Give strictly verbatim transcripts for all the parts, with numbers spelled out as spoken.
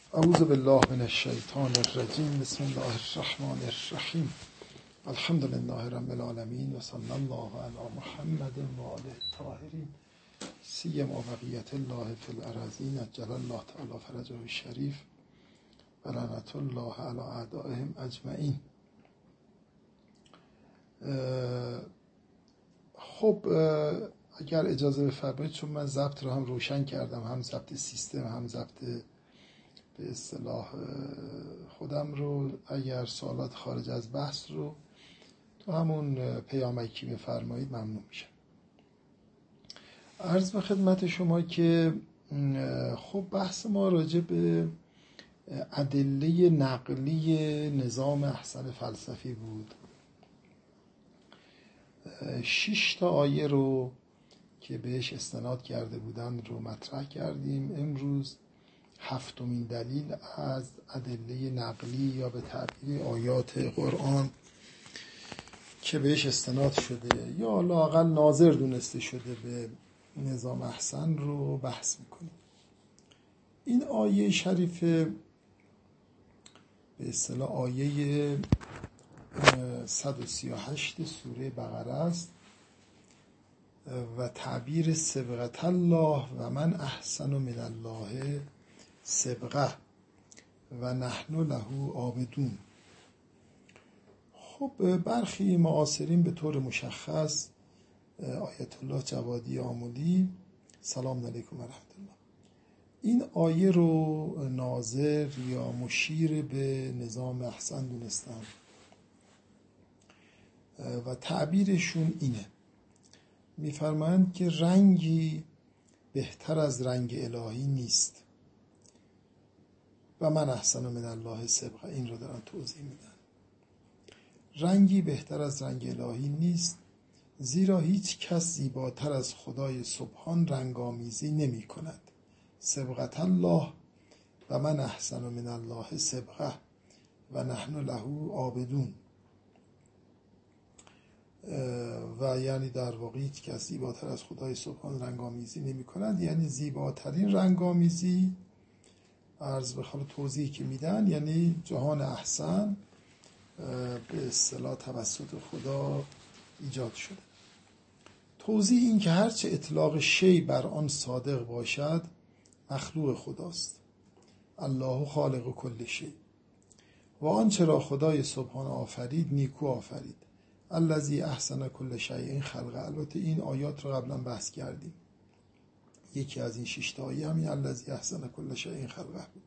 اعوذ بالله من الشیطان الرجیم. بسم الله الرحمن الرحیم. الحمد لله رب العالمین و صلی الله علی محمد و آله الطاهرین سیما بقیة الله فی الارضین عجل الله تعالی فرجه الشریف و لعنة الله علی اعدائهم اجمعین. خب اگر اجازه بفرمایید، چون من ضبط رو هم روشن کردم، هم ضبط سیستم هم ضبط به اصطلاح خودم رو، اگر سوالات خارج از بحث رو تو همون پیامکی بفرمایید ممنون میشم. عرض به خدمت شما که خب بحث ما راجع به ادله نقلی نظام احسن فلسفی بود. شش تا آیه رو که بهش استناد کرده بودن رو مطرح کردیم. امروز هفتمین دلیل از ادله نقلی یا به تعبیر آیات قرآن که بهش استناد شده یا لااقل ناظر دونسته شده به نظام احسن رو بحث میکنیم. این آیه شریف به اصطلاح آیه صد و سی و هشت سوره بقره است و تعبیر صبغة الله و من احسن من الله صبغه و نحن له عابدون. خب برخی معاصرین به طور مشخص آیت الله جوادی آملی سلام علیکم و رحمت الله این آیه رو ناظر یا مشیر به نظام احسن دونستن و تعبیرشون اینه، میفرمایند که رنگی بهتر از رنگ الهی نیست و من احسن من الله صبغه. این رو دارن توضیح میدن. رنگی بهتر از رنگ الهی نیست، زیرا هیچ کس زیباتر از خدای سبحان رنگامیزی نمی کند. صبغة الله و من احسن من الله صبغه و نحن له عابدون. و یعنی در واقع هیچ کس زیباتر از خدای سبحان رنگامیزی نمی کند، یعنی زیباترین رنگامیزی عرض به خاطر توضیحی که میدن یعنی جهان احسن به اصطلاح توسط خدا ایجاد شده. توضیح این که هرچه اطلاق شی بر آن صادق باشد مخلوق خداست. الله خالق کل شی و آنچه را خدای سبحان آفرید نیکو آفرید. الذی احسن کل شیء خلقه. البته این آیات رو قبلا بحث کردیم. یکی از این شش تا آیه همین الذی احسن کل شیء خلقه بود.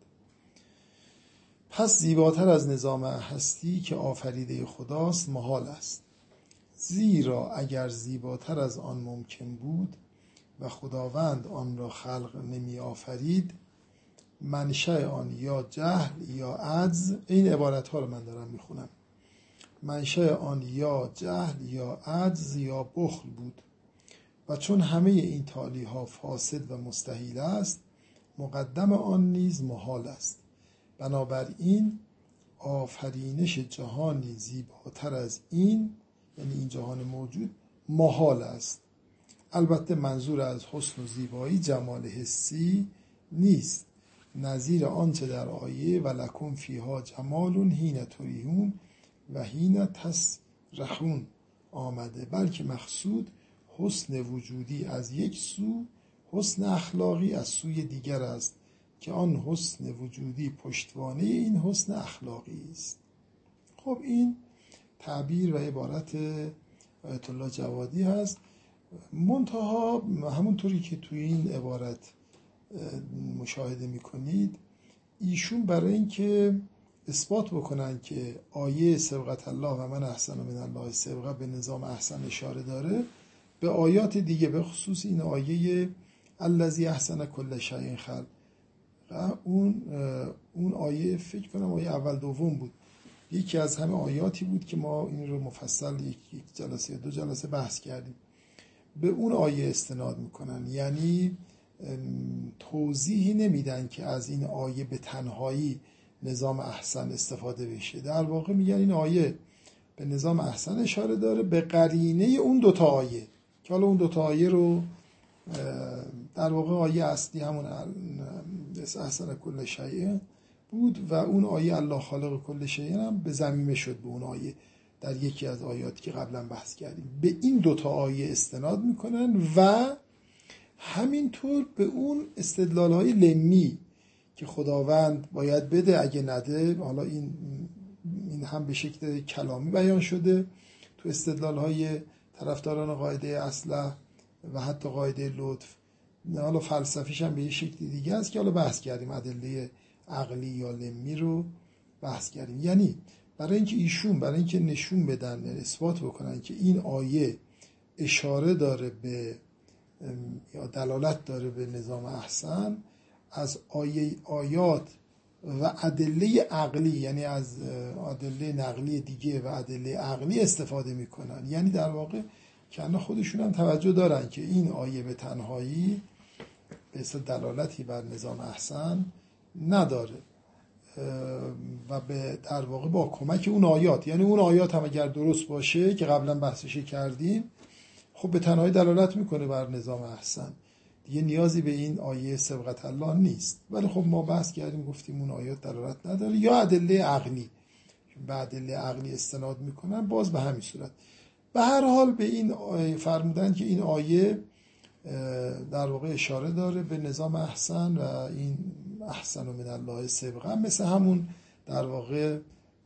پس زیباتر از نظام هستی که آفریده خداست محال است، زیرا اگر زیباتر از آن ممکن بود و خداوند آن را خلق نمی آفرید، منشأ آن یا جهل یا عجز، این عبارت ها رو من دارم میخونم، منشأ آن یا جهل یا عجز یا بخل بود و چون همه این تالی ها فاسد و مستحیل است، مقدم آن نیز محال است. بنابراین آفرینش جهانی زیباتر از این، یعنی این جهان موجود، محال است. البته منظور از حسن و زیبایی جمال حسی نیست، نظیر آنچه در آیه ولکم فیها جمال حین تریحون و حین تسرحون آمده، بلکه مقصود حسن وجودی از یک سو، حسن اخلاقی از سوی دیگر است که آن حسن وجودی پشتوانه این حسن اخلاقی است. خب این تعبیر و عبارت آیت الله جوادی هست. منتها همونطوری که توی این عبارت مشاهده میکنید، ایشون برای اینکه اثبات بکنن که آیه صبغة الله و من احسن من الله صبغه به نظام احسن اشاره داره، به آیات دیگه به خصوص این آیه الذی احسن کل شیء خلقه، اون اون آیه فکر کنم آیه اول دوم بود، یکی از همه آیاتی بود که ما این رو مفصل یک جلسه دو جلسه بحث کردیم، به اون آیه استناد میکنن. یعنی توضیحی نمیدن که از این آیه به تنهایی نظام احسن استفاده بشه. در واقع میگن این آیه به نظام احسن اشاره داره به قرینه اون دوتا آیه که حالا اون دوتا آیه رو در واقع آیه اصلی همون احسن کل شیء بود و اون آیه الله خالق کل شیء هم به ضمیمه شد به اون آیه در یکی از آیاتی که قبلا بحث کردیم. به این دوتا آیه استناد میکنن و همینطور به اون استدلال‌های لمی که خداوند باید بده اگه نده، حالا این این هم به شکل کلامی بیان شده تو استدلال‌های طرفداران قاعده اصلح و حتی قاعده لطف، حالا فلسفیش هم به یه شکل دیگه است که حالا بحث کردیم، ادله عقلی یا لمی رو بحث کردیم. یعنی برای اینکه ایشون برای اینکه نشون بدن، اثبات بکنن که این آیه اشاره داره به یا دلالت داره به نظام احسن، از آیه آیات و ادله عقلی، یعنی از ادله نقلی دیگه و ادله عقلی استفاده میکنن. یعنی در واقع که خودشون هم توجه دارن که این آیه به تنهایی به اصل دلالتی بر نظام احسن نداره و به در واقع با کمک اون آیات، یعنی اون آیات هم اگر درست باشه که قبلا بحثش کردیم، خب به تنهایی دلالت میکنه بر نظام احسن، دیگه نیازی به این آیه سبقت الله نیست. ولی خب ما بحث کردیم گفتیم اون آیات دلالت نداره، یا ادله عقلی به ادله عقلی استناد میکنن، باز به همین صورت. به هر حال به این فرمودن که این آیه در واقع اشاره داره به نظام احسن و این احسن من الله سبقا، مثل همون در واقع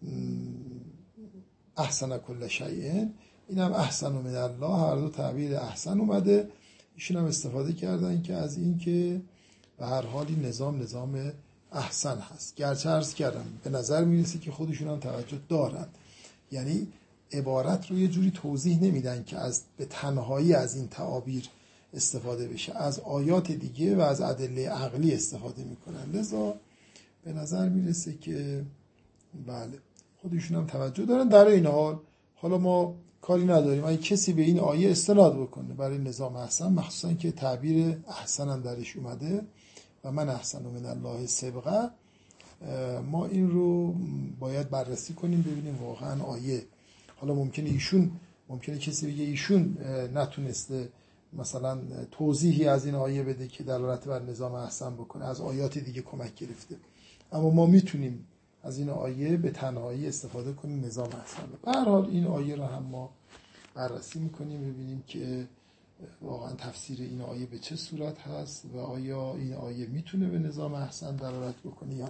احسن کل شیء، این هم احسن من الله، هر دو تعبیر احسن اومده. ایشون هم استفاده کردن که از این که به هر حالی نظام نظام احسن هست. گرچه عرض کردم به نظر میرسه که خودشون هم توجه دارن، یعنی عبارت رو یه جوری توضیح نمیدن که از به تنهایی از این تعابیر استفاده بشه، از آیات دیگه و از ادله عقلی استفاده میکنن. لذا به نظر میرسه که بله خودشون هم توجه دارن. در این حال حالا ما کاری نداریم اگه کسی به این آیه استناد بکنه برای نظام احسن، مخصوصا که تعبیر احسن هم درش اومده و من احسن من الله سبقه، ما این رو باید بررسی کنیم ببینیم واقعا آیه، حالا ممکنه ایشون ممکنه کسی بگه ایشون نتونسته مثلا توضیحی از این آیه بده که دلالت بر نظام احسن بکنه، از آیات دیگه کمک گرفته، اما ما میتونیم از این آیه به تنهایی استفاده کنیم نظام احسن. به هر حال این آیه رو هم ما بررسی میکنیم ببینیم که واقعا تفسیر این آیه به چه صورت هست و آیا این آیه میتونه به نظام احسن دلالت بکنه یا نه.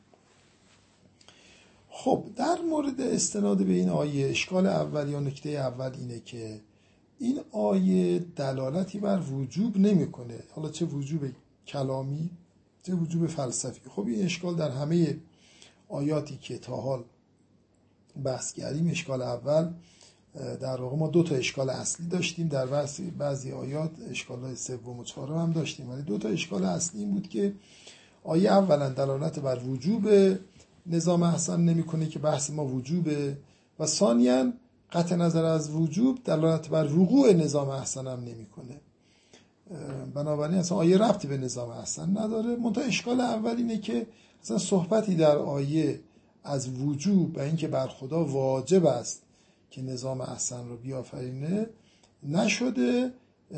خب در مورد استناد به این آیه، اشکال اول یا نکته اول اینه که این آیه دلالتی بر وجوب نمیکنه، حالا چه وجوب کلامی چه وجوب فلسفی. خب این اشکال در همه آیاتی که تا حال بحث کردیم، اشکال اول در واقع ما دو تا اشکال اصلی داشتیم، در بعضی بعضی آیات اشکال‌های سوم و چهارم هم داشتیم، ولی دو تا اشکال اصلی این بود که آیه اولا دلالت بر وجوب نظام احسن نمیکنه که بحث ما وجوبه، و ثانیاً قطع نظر از وجوب دلالت بر وقوع نظام احسن هم نمیکنه. بنابراین اصلا آیه ربطی به نظام احسن نداره. منتها اشکال اول اینه که اصلا صحبتی در آیه از وجوب و اینکه بر خدا واجب است که نظام احسن رو بیافرینه نشده،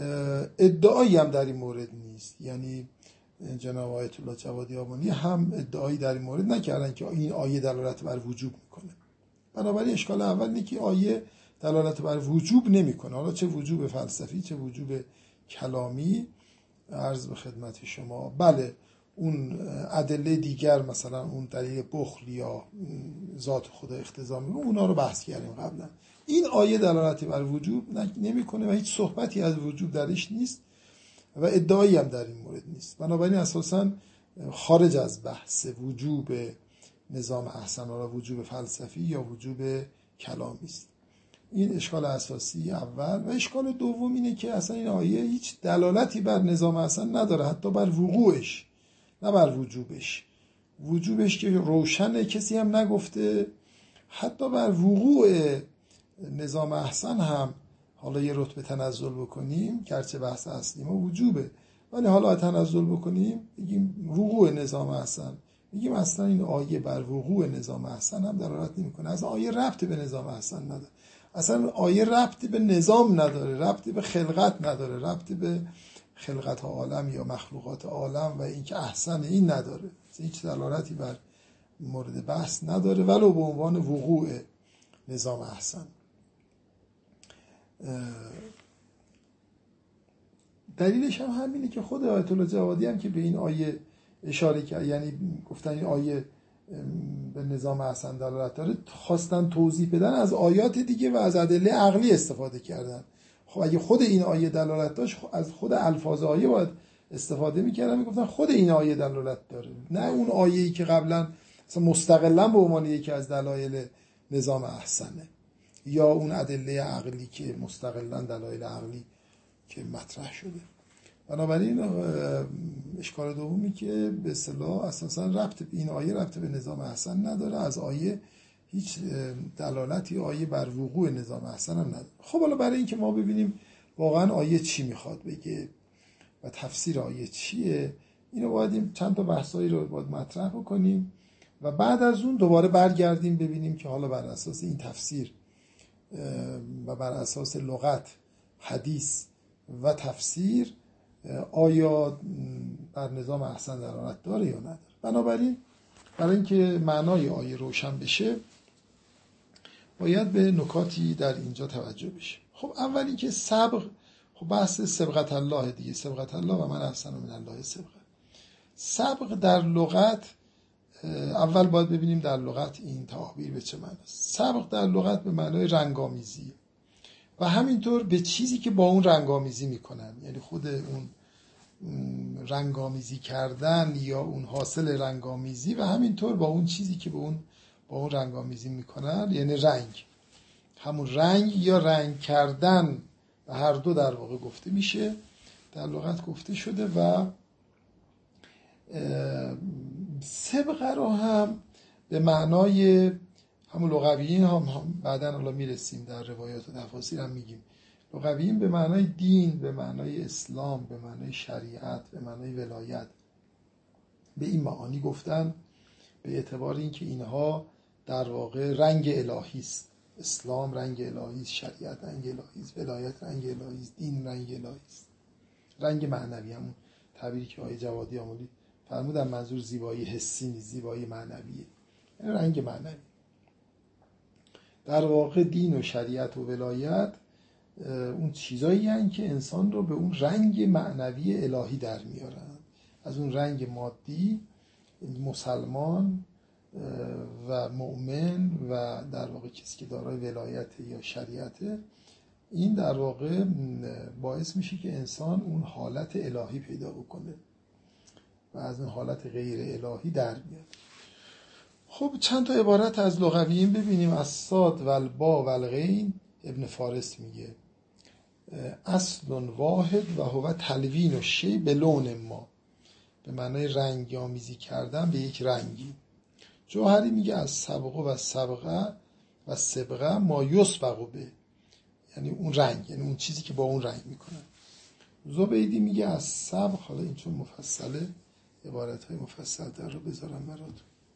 ادعایی هم در این مورد نیست. یعنی جناب آیت الله جوادی آبانی هم ادعایی در این مورد نکردن که این آیه دلالت بر وجوب میکنه. بنابراین اشکال اول اینه که آیه دلالت بر وجوب نمیکنه، حالا چه وجوب فلسفی چه وجوب کلامی. عرض به خدمت شما بله اون ادله دیگر مثلا اون دلیل بخل یا ذات خدا اختزا میکنه، اونا رو بحث کردیم قبلا. این آیه دلالتی بر وجوب نمیکنه و هیچ صحبتی از وجوب درش نیست و ادعایی هم در این مورد نیست. بنابراین اساساً خارج از بحث وجوب نظام احسن و وجوب فلسفی یا وجوب کلامی است. این اشکال اساسی اول. و اشکال دوم اینه که اصلا این آیه هیچ دلالتی بر نظام احسن نداره، حتی بر وقوعش نه بر وجوبش. وجوبش که روشنه کسی هم نگفته، حتی بر وقوع نظام احسن هم حالا یه رتبه تنزل بکنیم، گرچه بحث اصلی ما وجوبه ولی حالا تنزل بکنیم بگیم وقوع نظام احسن، میگیم اصلا این آیه بر وقوع نظام احسن هم دلالت نمیکنه. از آیه ربطی به نظام احسن نداره، اصلا آیه ربطی به نظام نداره، ربطی به خلقت نداره، ربطی به خلقت عالم یا مخلوقات عالم و اینکه احسن این نداره، هیچ دلالتی بر مورد بحث نداره ولو به عنوان وقوع نظام احسن. دلیلش هم همینه که خود آیت الله جوادی هم که به این آیه اشاره کرد، یعنی گفتن این آیه به نظام احسن دلالت داره، خواستن توضیح بدن از آیات دیگه و از ادله عقلی استفاده کردن. خب اگه خود این آیه دلالت داشت از خود الفاظ آیه باید استفاده میکردن، میگفتن خود این آیه دلالت داره، نه اون آیه‌ای که قبلا مثلا مستقلا به عنوان یکی از دلایل نظام احسنه، یا اون ادله عقلی که مستقلا دلایل عقلی که مطرح شده. بنابراین اشکال دومی که به اصطلاح اساسا ربط این آیه ربط به نظام احسن نداره، از آیه هیچ دلالتی آیه بر وقوع نظام احسن هم نداره. خب حالا برای اینکه ما ببینیم واقعا آیه چی میخواد بگه و تفسیر آیه چیه، اینو باید چند تا بحثایی رو باید مطرح بکنیم و بعد از اون دوباره برگردیم ببینیم که حالا بر اساس این تفسیر و بر اساس لغت، حدیث و تفسیر آیا بر نظام احسن دلالت داره یا نداره. بنابراین برای اینکه معنای آیه روشن بشه باید به نکاتی در اینجا توجه بشه. خب اولی که سبق، خب بحث سبقت الله دیگه، سبقت الله و من احسن من الله سبقت. سبق در لغت، اول باید ببینیم در لغت این تعبیر به چه معناست. سبق در لغت به معنای رنگامیزی و همینطور به چیزی که با اون رنگامیزی میکنن، یعنی خود اون رنگامیزی کردن یا اون حاصل رنگامیزی و همینطور با اون چیزی که به اون با اون رنگامیزی میکنن، یعنی رنگ، همون رنگ یا رنگ کردن و هر دو در واقع گفته میشه، در لغت گفته شده. و سبقه رو هم به معنای همون لغویین هم, هم بعداً الان میرسیم در روایات و تفاسیر هم میگیم، لغویین به معنای دین، به معنای اسلام، به معنای شریعت، به معنای ولایت، به این معانی گفتن، به اعتبار اینکه اینها در واقع رنگ الهی است. اسلام رنگ الهی است، شریعت رنگ الهی است، ولایت رنگ الهی است، دین رنگ الهی است. رنگ معنوی، همون تعبیری که آقای جوادی آمولی فرمودن، منظور زیبایی حسی نیست، زیبایی معنویه، یعنی رنگ معنوی. در واقع دین و شریعت و ولایت اون چیزایی هستند که انسان رو به اون رنگ معنوی الهی در میارن. از اون رنگ مادی مسلمان و مؤمن و در واقع کسی که دارای ولایت یا شریعت، این در واقع باعث میشه که انسان اون حالت الهی پیدا بکنه و از اون حالت غیر الهی در میاد. خب چند تا عبارت از لغویین ببینیم. از صاد و البا و الغین، ابن فارس میگه اصل واحد و هو تلوین و شی به لون ما، به معنای رنگ آمیزی کردن به یک رنگی. جوهری میگه از سبقه و سبقه و سبقه ما یسبقو به، یعنی اون رنگ، یعنی اون چیزی که با اون رنگ میکنن. زبیدی میگه از سبق، حالا این چون مفصله عبارت های مفصل در رو بذارم براتون،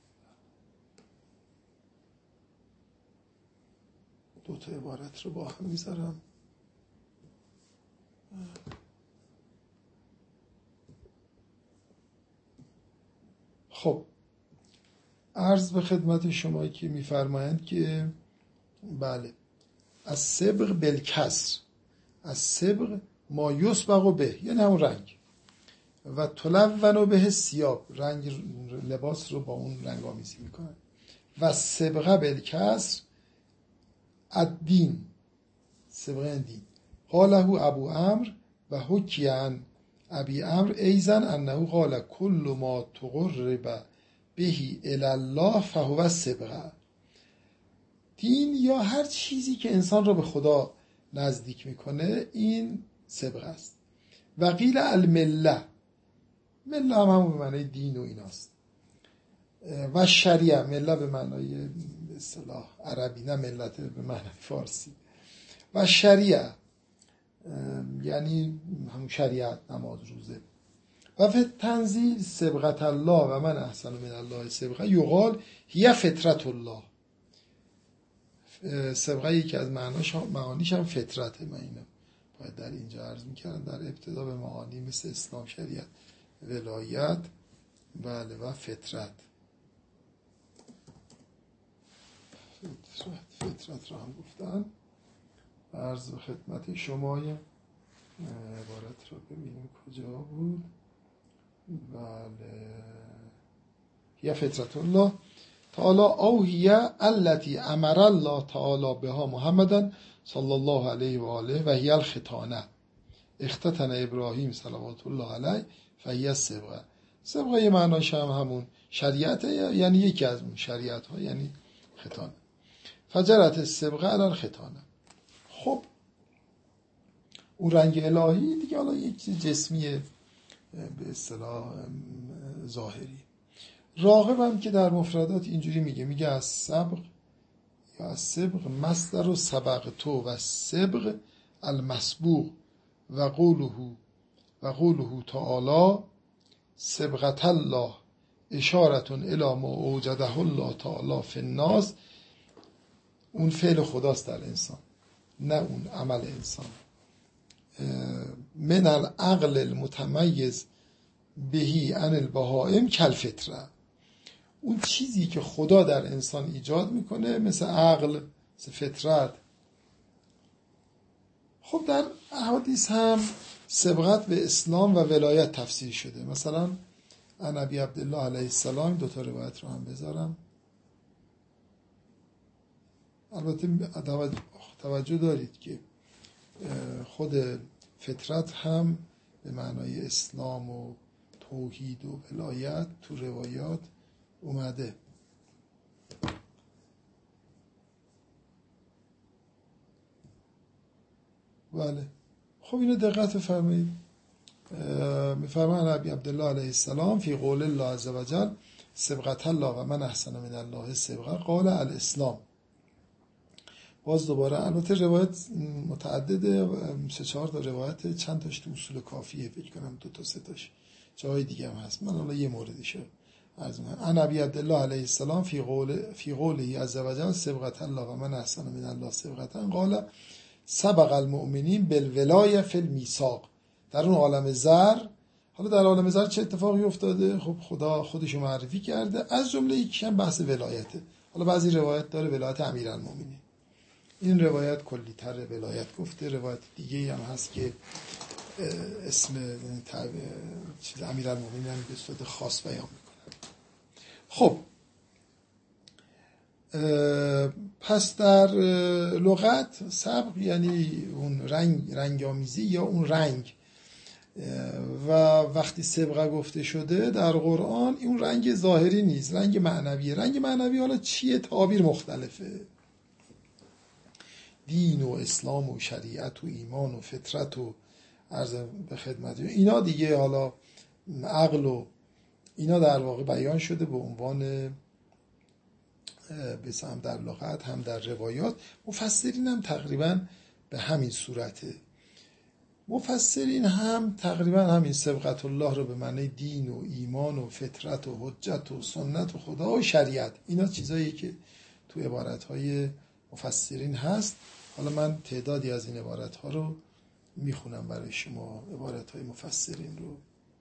دو تا عبارت رو با هم میذارم. خب عرض به خدمت شما که میفرمایند که بله، از سبق بالکسر، از سبق ما یسبق به، یعنی همون رنگ، و تلون به ثیاب، رنگ لباس رو با اون رنگ آمیزی میکنن. و سبقه بالکسر الدین، سبقه دین. قاله ابو عمرو و حکی عن ابی عمرو ایضا انه قال کل ما تقرب بهی الی الله فهو سبقه. دین یا هر چیزی که انسان رو به خدا نزدیک میکنه این سبقه است. و قیل المله، مله هم همون به معنای دین و ایناست. و شریعه، مله به معنای به اصطلاح عربی، نه ملت به معنای فارسی. و شریعه یعنی همون شریعت، نماز، روزه. و فی تنزیل سبقت الله و من احسن من الله سبقه یقال هی فطرت الله. سبقه یکی از معناش معانیش هم فطرته. من اینو باید در اینجا عرض میکردم در ابتدا، به معانی مثل اسلام، شریعت، ولایت، بله، و فطرت. فطرت فطرت را هم گفتن. عرض به خدمت شما عبارت رو ببینیم کجا بود. بله، یا فطرت الله تعالی اوهیه التي امر الله تعالی بها محمدا صلی الله علیه و آله و هی الختانه اختتن ابراهیم صلوات الله علیه فهی الصبغه. صبغه یه معناش هم همون شریعت، یعنی یکی از اون شریعت ها، یعنی ختانه. فجرت الصبغه علی الختانه. خب اون رنگ الهی دیگه حالا یک چیز جسمی به اصطلاح ظاهری. راغب هم که در مفردات اینجوری میگه، میگه از صبغ یا از صبغ مصدر و سبق تو و صبغ المسبوغ و قوله و قوله تعالی صبغت الله اشارتون الی ما اوجده الله تعالی فی الناس. اون فعل خداست در انسان، نه اون عمل انسان. من العقل المتمیز بهی عن البهائم کالفطره. اون چیزی که خدا در انسان ایجاد میکنه مثل عقل، مثل فطرت. خب در احادیث هم سبقت به اسلام و ولایت تفسیر شده. مثلا عن ابی عبدالله علیه السلام، دو تا روایت رو هم بذارم. البته توجه دارید که خود فطرت هم به معنای اسلام و توحید و ولایت تو روایات اومده. بله، خب اینو دقت بفرمایید. میفرمان ابی عبدالله علیه السلام فی قول الله عز وجل صبغت الله و من احسن من الله صبغه قال الاسلام. باز دوباره البته روایت متعدده، سه چهار تا روایت، چند تاش تو اصول کافیه، فکر کنم دو تا سه تاش جای دیگه هم هست. من حالا یه موردشه عرض می‌کنم. ان ابی عبدالله علیه السلام فی قول فی قوله عز وجل صبغت الله و من احسن من الله صبغه قال سبق المؤمنین بالولایه فی المیثاق. در اون عالم زر، حالا در عالم زر چه اتفاقی افتاده؟ خب خدا خودشو معرفی کرده، از جمله یکیش هم بحث ولایته. حالا بعضی روایت داره ولایت امیرالمومنین، این روایت کلی تر ولایت گفته. روایت دیگه هم هست که اسم چیز امیرالمومنین هم به صورت خاص بیان میکنن. خب پس در لغت سبق یعنی اون رنگ رنگامیزی یا اون رنگ، و وقتی سبقه گفته شده در قرآن اون رنگ ظاهری نیست، رنگ معنویه. رنگ معنوی حالا چیه؟ تعابیر مختلفه. دین و اسلام و شریعت و ایمان و فطرت و عرض به خدمت اینا دیگه، حالا عقل و اینا در واقع بیان شده به عنوان بس هم در لغت هم در روایات. مفسرین هم تقریبا به همین صورته. مفسرین هم تقریبا همین سبقت الله رو به معنی دین و ایمان و فطرت و حجت و سنت و خدا و شریعت، اینا چیزایی که تو عبارت‌های مفسرین هست. حالا من تعدادی از این عبارت‌ها رو میخونم برای شما، عبارت‌های مفسرین رو.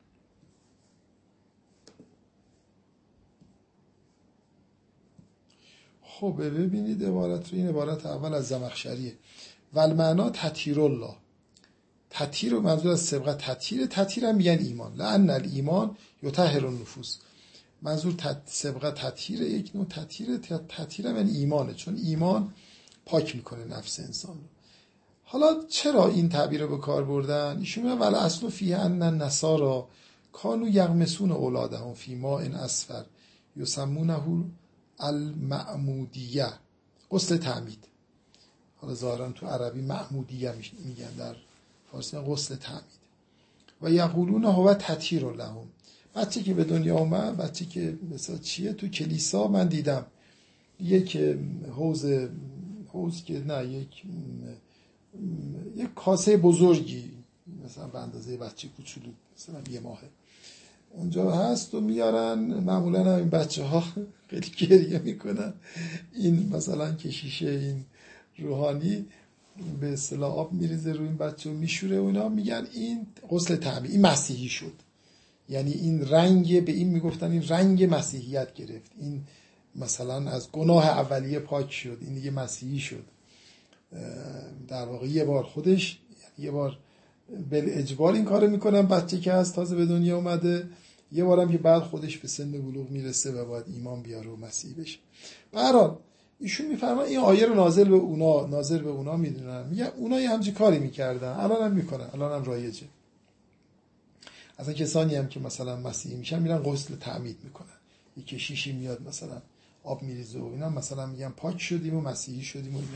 خب ببینید عبارت رو. این عبارت اول از زمخشریه. والمعنا تطهیر الله. تطهیر، منظور از سبقت تطهیر. تطهیر هم میگن ایمان، لأن الایمان یطهر النفوس. منظور سبقت تطهیر، یک نوع تطهیر. تطهیر هم یعنی ایمانه، چون ایمان پاک میکنه نفس انسان رو. حالا چرا این تعبیر رو به کار بردن؟ ایشون میگن ول اصل فیه ان النصارى کانوا یغمسون اولادهم فی ماء اصفر یسمونه المعمودیه، غسل تعمید. حالا ظاهرا تو عربی معمودیه میگن، در فارسی غسل تعمید. و یقولون هو تطهیر لهم. بچه که به دنیا اومد، بچه که مثلا چیه، تو کلیسا من دیدم یک حوض حوض که نه یک یک کاسه بزرگی مثلا به اندازه بچه کوچولو مثلا یه ماهه اونجا هست و میارن. معمولا هم این بچه ها خیلی گریه میکنن. این مثلا کشیشه این روحانی به اصطلاح آب میریزه روی این بچه و میشوره و اینا، میگن این غسل تعمید، این مسیحی شد. یعنی این رنگ، به این میگفتن این رنگ مسیحیت گرفت، این مثلا از گناه اولیه پاک شد، این دیگه مسیحی شد. در واقع یه بار خودش یه بار بالاجبار این کارو میکنن، بچه که از تازه به دنیا اومده، یه بارم که بعد خودش به سن بلوغ میرسه و باید ایمان بیاره و مسیحی بشه. به هر حال ایشون میفرمایند این آیه رو نازل به اونا ناظر به اونا میدونن، میگه اونا یه همچین کاری میکردن، الان هم میکنن، الان هم رایجه. اصلا کسانی هم که مثلا مسیحی میشن میرن غسل تعمید میکنن، یه کشیشی میاد مثلا آب میریزه و اینا، مثلا میگن پاک شدیم و مسیحی شدیم و اینا.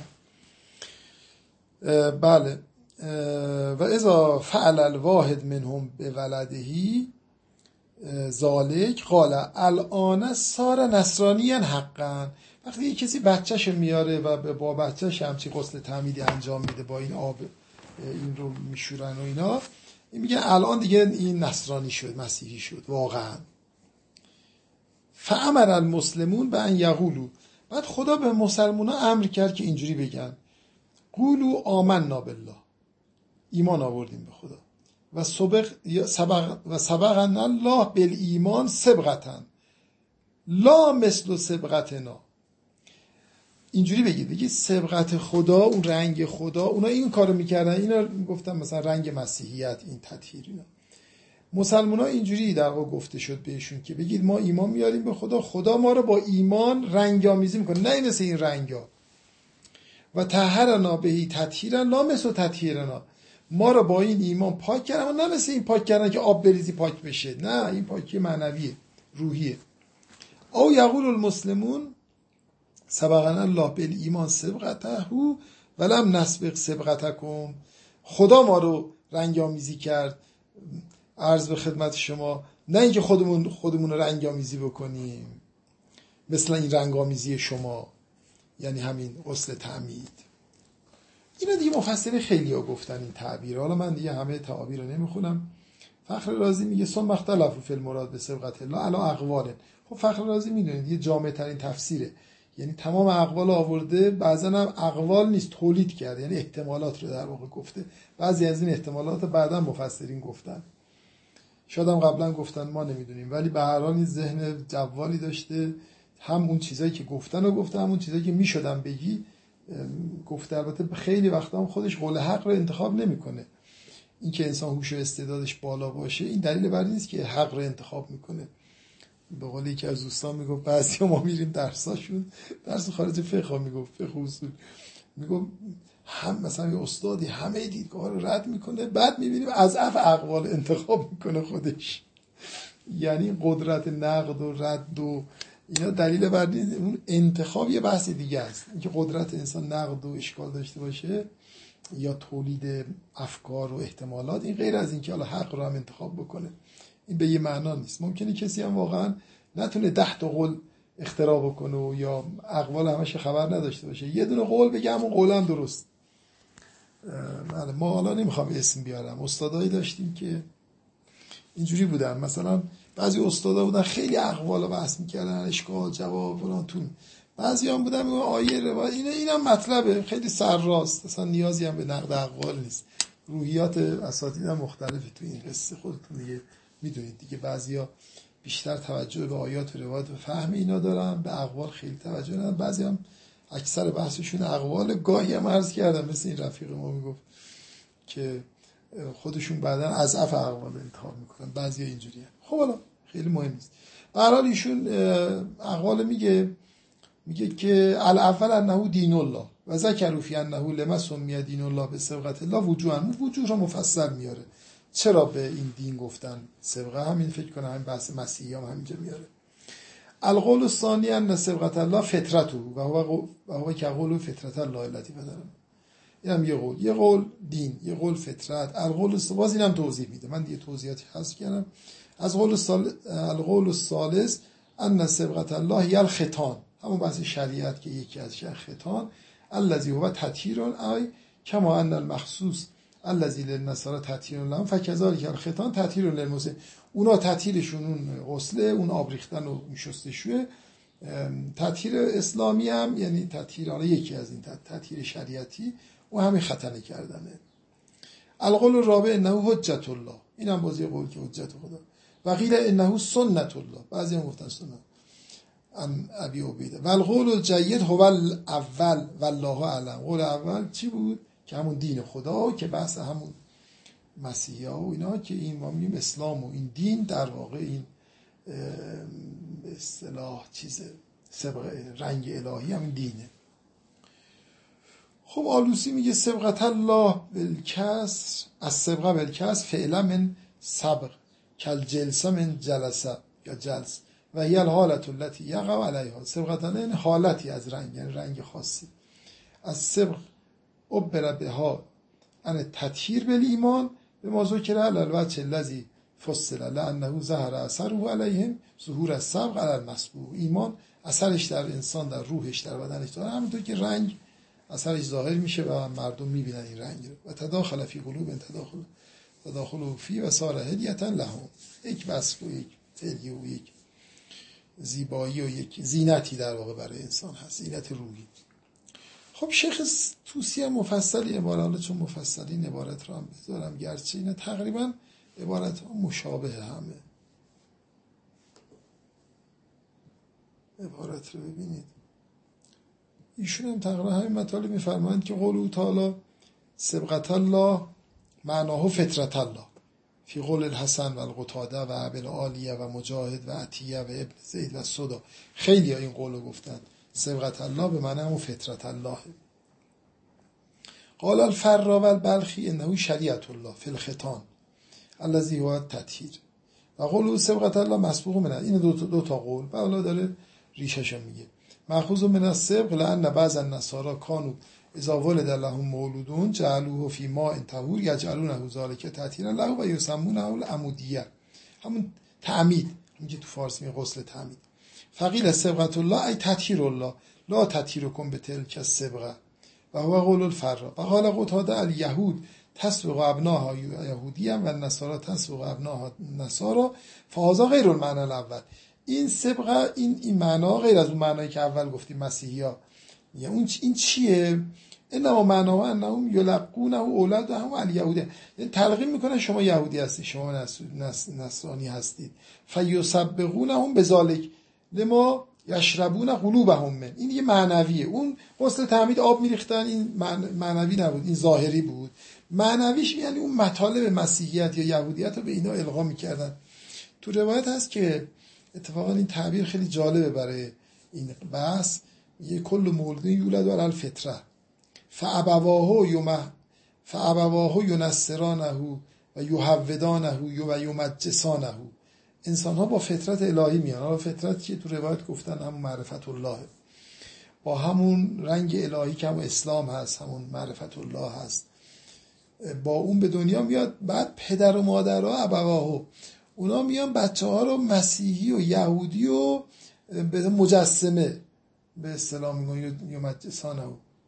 بله. و اذا فعل الواحد منهم به ولدهی ذالک قال الان صار نصرانیان حقا. وقتی یه کسی بچه‌ش میاره و با بچه‌ش همچین غسل تعمیدی انجام میده، با این آب این رو میشورن و اینا، این میگه الان دیگه این نصرانی شد، مسیحی شد واقعا. فامر المسلمون به ان یقولوا، بعد خدا به مسلمونا امر کرد که اینجوری بگن قولوا آمنا بالله، ایمان آوردیم به خدا، و سبق سبق و سبقنا الله بالایمان سبقتن لا مثل سبقتنا. اینجوری بگید، بگید سبقت خدا، اون رنگ خدا، اونا این کارو میکردن، اینا گفتن مثلا رنگ مسیحیت، این تطهیر اینا. مسلمان ها اینجوری در واقع گفته شد بهشون که بگید ما ایمان میاریم به خدا، خدا ما رو با ایمان رنگ‌آمیزی میکنه، نه این مثل این رنگا. و طهرنا بهی تطهیرا لا مثل تطهیرنا، ما رو با این ایمان پاک کردن، اما نه مثل این پاک کردن که آب بریزی پاک بشه، نه، این پاکی معنویه، روحیه. او یقول المسلمون سبقنا الله بالایمان سبقته ولم نسبق سبقتکم، خدا ما رو رنگ‌آمیزی کرد، عرض به خدمت شما، نه اینکه خودمون خودمون رو رنگ‌آمیزی بکنیم مثل این رنگ‌آمیزی شما، یعنی همین غسل تعمید. اینا دیگه مفسرین خیلی ها گفتن این تعبیر، حالا من دیگه همه تعابیر رو نمیخونم. فخر رازی میگه ثم اختلفوا فی المراد بسبقت الله علی اقوال. خب فخر رازی میدونید یه جامع ترین تفسیره، یعنی تمام اقوال آورده، بعضا هم اقوال نیست تولید کرده، یعنی احتمالات رو در واقع گفته. بعضی از این احتمالات بعدا مفسرین گفتن، شاید هم قبلا گفتن ما نمیدونیم، ولی به هر حال این ذهن جوالی داشته، هم اون چیزایی که گفتن و گفته، هم اون چیزایی که میشدن بگی گفته. البته خیلی وقتا هم خودش قول حق رو انتخاب نمیکنه. این که انسان هوش و استعدادش بالا باشه این دلیل بر این نیست که حق رو انتخاب میکنه. به قول یکی از دوستان میگفت بعضی ما میریم درساشون، درس خارج فقه میگفت، فقه اصول، میگفت هم مثلا یه استادی همه دیدگاه رو رد میکنه، بعد میبینیم از اف اقوال انتخاب میکنه خودش. یعنی قدرت نقد و رد و اینا دلیل بر این، اون انتخاب یه بحث دیگه است. اینکه قدرت انسان نقد و اشکال داشته باشه یا تولید افکار و احتمالات، این غیر از اینکه حالا حق رو هم انتخاب بکنه، این به یه معنا نیست. ممکنه کسی هم واقعا نتونه ده تا قول اختراع بکنه و یا اقوال همش خبر نداشته باشه، یه دونه قول بگه همون قول هم درست. بله، ما حالا نمیخوام اسم بیارم، استادایی داشتیم که اینجوری بودن، مثلا بعضی استادا بودن خیلی اقوال رو بحث میکردن، اشکال جواب فلان تون، بعضی هم بودن میگن آیه روایت، اینا اینم مطلبه خیلی سرراست، اصلا نیازی هم به نقد اقوال نیست. روحیات اساتید هم مختلفه تو این قصه، خودتون دیگه میدونید دیگه. بعضیا بیشتر توجه به آیات و روایت و فهم اینا دارن، به اقوال خیلی توجه ندارن. بعضی هم اکثر بحثشون اقوال، گاهی هم عرض کردم مثل این رفیق ما میگفت که خودشون بعدن از اف اقوال انتخاب میکنن، بعضی ها اینجوری هم. خب حالا خیلی مهم نیست. به هر حال ایشون اقوال میگه میگه که الاول انه دین الله و ذکروا فی انه لما سمی دین الله به سبقت الله وجوها، وجوه رو مفصل میاره چرا به این دین گفتن سبقه، همین فکر کنم همین بحث مسیحی هم همینجا میاره. القول الثانی ان سبقت الله فطرته و هو و هو کقول فطرت الله التي بدر. اینم یه قول، یه قول دین، یه قول فطرت. القول الثالث اینم توضیح میده، من دیگه توضیحاتی حذف کردم. از قول الثالث القول الثالث ان سبقت الله یل ختان، همون بحث شریعت که یکی از شر ختان، الذی هو تطهیر ای کما ان المخصوص الذی للنصارى تطهیر لهم فکذلک الختان تطهیر للمسلمین. اونا تطهیرشون اون غسله، اون آب ریختن و شستشوه. تطهیر اسلامی هم یعنی تطهیر، حالا یکی از این تطهیر شریعتی و همین ختنه کردنه. القول الرابع انه حجت الله، این هم بازی قول که حجت خدا. و قیل انه سنت الله، بعضی هم گفتن سنت. عن ابی عبیده. و القول الجید هو الاول والله اعلم. قول اول چی بود؟ که همون دین خدا، که بحث همون مسیحی ها و اینا، که این ما میگیم اسلام و این دین در واقع این به اصطلاح چیز رنگ الهی همین دینه. خب آلوسی میگه سبقت الله بالکسر، از سبقه بالکسر فعلا من سبق کل جلسه من جلسه یا جلس و هی الحالت التي یقع علیها. سبقت الله این حالتی از رنگ، یعنی رنگ خاصی. از سبق عبر بها ان تطهیر بالایمان به موضوع که علی الوجه الذی فصل لانه ظهر اثره علیهم ظهور السبق علی المسبوق. ایمان اثرش در انسان، در روحش، در بدنش داره، همونطور که رنگ اثرش ظاهر میشه و مردم میبینن این رنگ رو. و تداخل فی قلوب تداخل تداخل فی و صار هدیتا لهم. یک وصف و یک هدیه و یک زیبایی و یک زینتی در واقع برای انسان هست، زینت روحی. خب شیخ طوسی هم مفصلی عبارت، حالا چون مفصلین عبارت رو هم بذارم، گرچه اینا تقریبا عبارت ها مشابه همه. عبارت رو ببینید، ایشون هم تقریبا همین مطالب میفرمایند که قوله تعالی سبقت الله معناه فطرت الله فی قول الحسن و القتاده و ابل عالیه و مجاهد و عطیه و ابن زید و صدا. خیلی ها این قولو گفتن، سبقت الله به معنی همون فطرت الله. قال الفرا و البلخی انه شریعت الله فی الختان الذی هو التطهیر و قوله سبقت الله مسبوق من. این دو تا, دو تا قول و الله داره ریشه‌شو میگه. مأخوذ من السبق لأن بعض النصارى كانوا اذا ولد لهم مولودون جعلوه فی ماء طهور یجعلونه ذلک تطهیرا له و یسمونه العمودیه، همون تعمید، میگه تو فارسی می غسل تعمید. فقیل سبقت الله ای تطهیر الله لا تطهیرکم بتلک السبقه و هو قول الفرا. و قال قتاده الیهود تسبق ابناها یهودیا و النصارى تسبق ابناها نصارا فهذا غیر المعنى الاول. این سبقه این این معنا غیر از اون معنایی که اول گفتیم مسیحی‌ها. یا اون این چیه؟ انما معناه انهم یلقونه اولادهم الیهود، یعنی تلقین میکنن شما یهودی هستید، شما نصرانی هستید. فیسبقونهم بذلک لما یشربون قلوبهم من. این یه معنویه. اون غسل تعمید آب میریختن، این معنوی نبود، این ظاهری بود. معنویش یعنی اون مطالب مسیحیت یا یهودیت رو به اینا القا میکردن. تو روایت هست که اتفاقا این تعبیر خیلی جالبه برای این بحث. یه کل مولود یولد علی الفطره فابواه یمه فابواه ینصرانه و یهودانه و یمجسانه. انسان ها با فطرت الهی میان. حالا فطرت که تو روایت گفتن همون معرفت الله، با همون رنگ الهی که همون اسلام هست، همون معرفت الله هست، با اون به دنیا میاد. بعد پدر و مادرها ابواه اونا میان بچه ها رو مسیحی و یهودی و به مجسمه به اصطلاح میگن یا مجسانه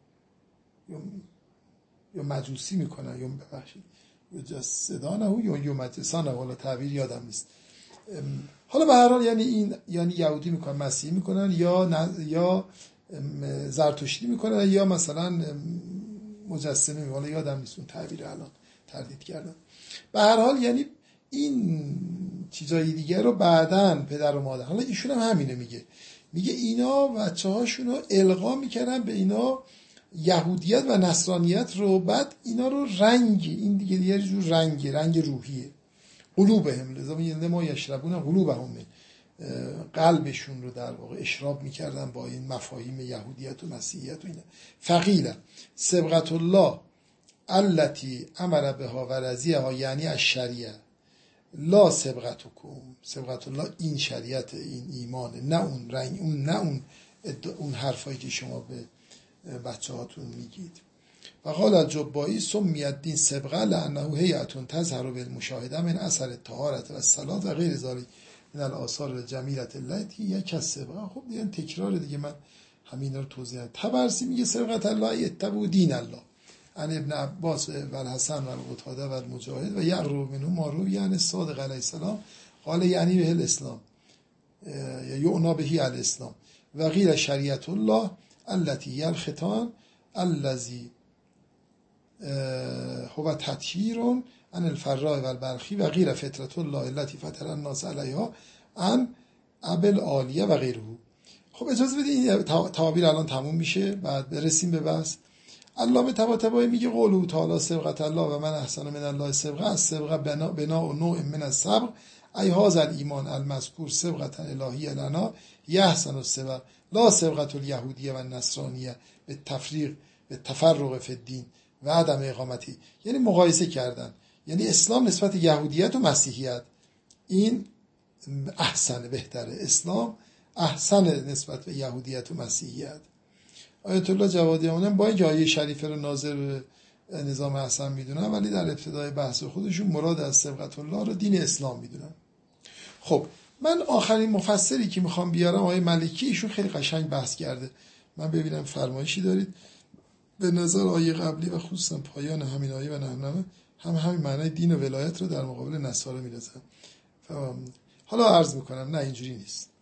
یا مجوسی میکنن یا ببخشید یا جسدانه یا یا مجسانه، حالا تعبیر یادم نیست. حالا به هر حال یعنی این یعنی یهودی میکنن، مسیحی میکنن، یا یا زرتشتی میکنن، یا مثلا مجسمه میکنن. حالا یادم نیست اون تعبیر الان تردید کردم. به هر حال یعنی این چیزای دیگه رو بعدن پدر و مادر، حالا ایشون هم همینه میگه، میگه اینا بچه هاشون رو القا میکردن به اینا یهودیت و نصرانیت رو، بعد اینا رو رنگ، این دیگه یه جور رنگ رنگ روحیه، قلوبهم لذا یعنی ما یشربون قلوبهم، قلبشون رو در واقع اشراب میکردن با این مفاهیم یهودیت و مسیحیت و اینا. فقیل سبقت الله التي امر بها و رضیها یعنی الشریعه لا سبقتکم. سبقت الله این شریعت، این ایمانه، نه اون رنگ، اون نه اون اون حرفایی که شما به بچه هاتون میگید. و قال الجبایی سمی الدین سبقه لانه هیئه تظهر بالمشاهده من اثر الطهارة و الصلاة و غیر ذلک من الاثار الجمیلة التي یک سبقه. خب دیگه تکرار دیگه، من همین رو توضیح. طبرسی میگه سبقت الله اتبعوا دین الله عن ابن عباس و الحسن و القتاده و المجاهد و یعرو منه ما روی یعنی صادق علیه السلام قال یعنی به الاسلام یعنا بهی الاسلام و غیر شریعت الله التي الختان الذي هو تطهیر عن الفراء و البلخی و غیر فطرت الله التي فطر الناس علیها عن ابل عالیه و غیره. خب اجازه بدید این تعابیر الان تموم میشه، بعد برسیم به بحث. علامه طباطبایی میگه قوله تعالی صبغت الله و من احسن من الله صبغه، از صبغه بنا, بنا و نوع من الصبغ ای هذا الایمان المذکور صبغه الهیه لنا یحسن الصبغ لا صبغه الیهودیه و النصرانیه به تفریق به تفرق فی الدین و عدم اقامتی. یعنی مقایسه کردن، یعنی اسلام نسبت یهودیت و مسیحیت این احسن بهتره، اسلام احسن نسبت به یهودیت و مسیحیت. آیت الله جوادیان با اینکه آیه شریفه رو ناظر به نظام احسن میدونن، ولی در ابتدای بحث خودشون مراد از صبغت الله رو دین اسلام میدونن. خب من آخرین مفسری که میخوام بیارم آیه ملکی، ایشون خیلی قشنگ بحث کرده. من ببینم فرمایشی دارید؟ به نظر آیه قبلی و خصوصا پایان همین آیه و نحنمه هم همین معنای دین و ولایت رو در مقابل نصارا میرسن. حالا عرض میکنم نه اینجوری نیست.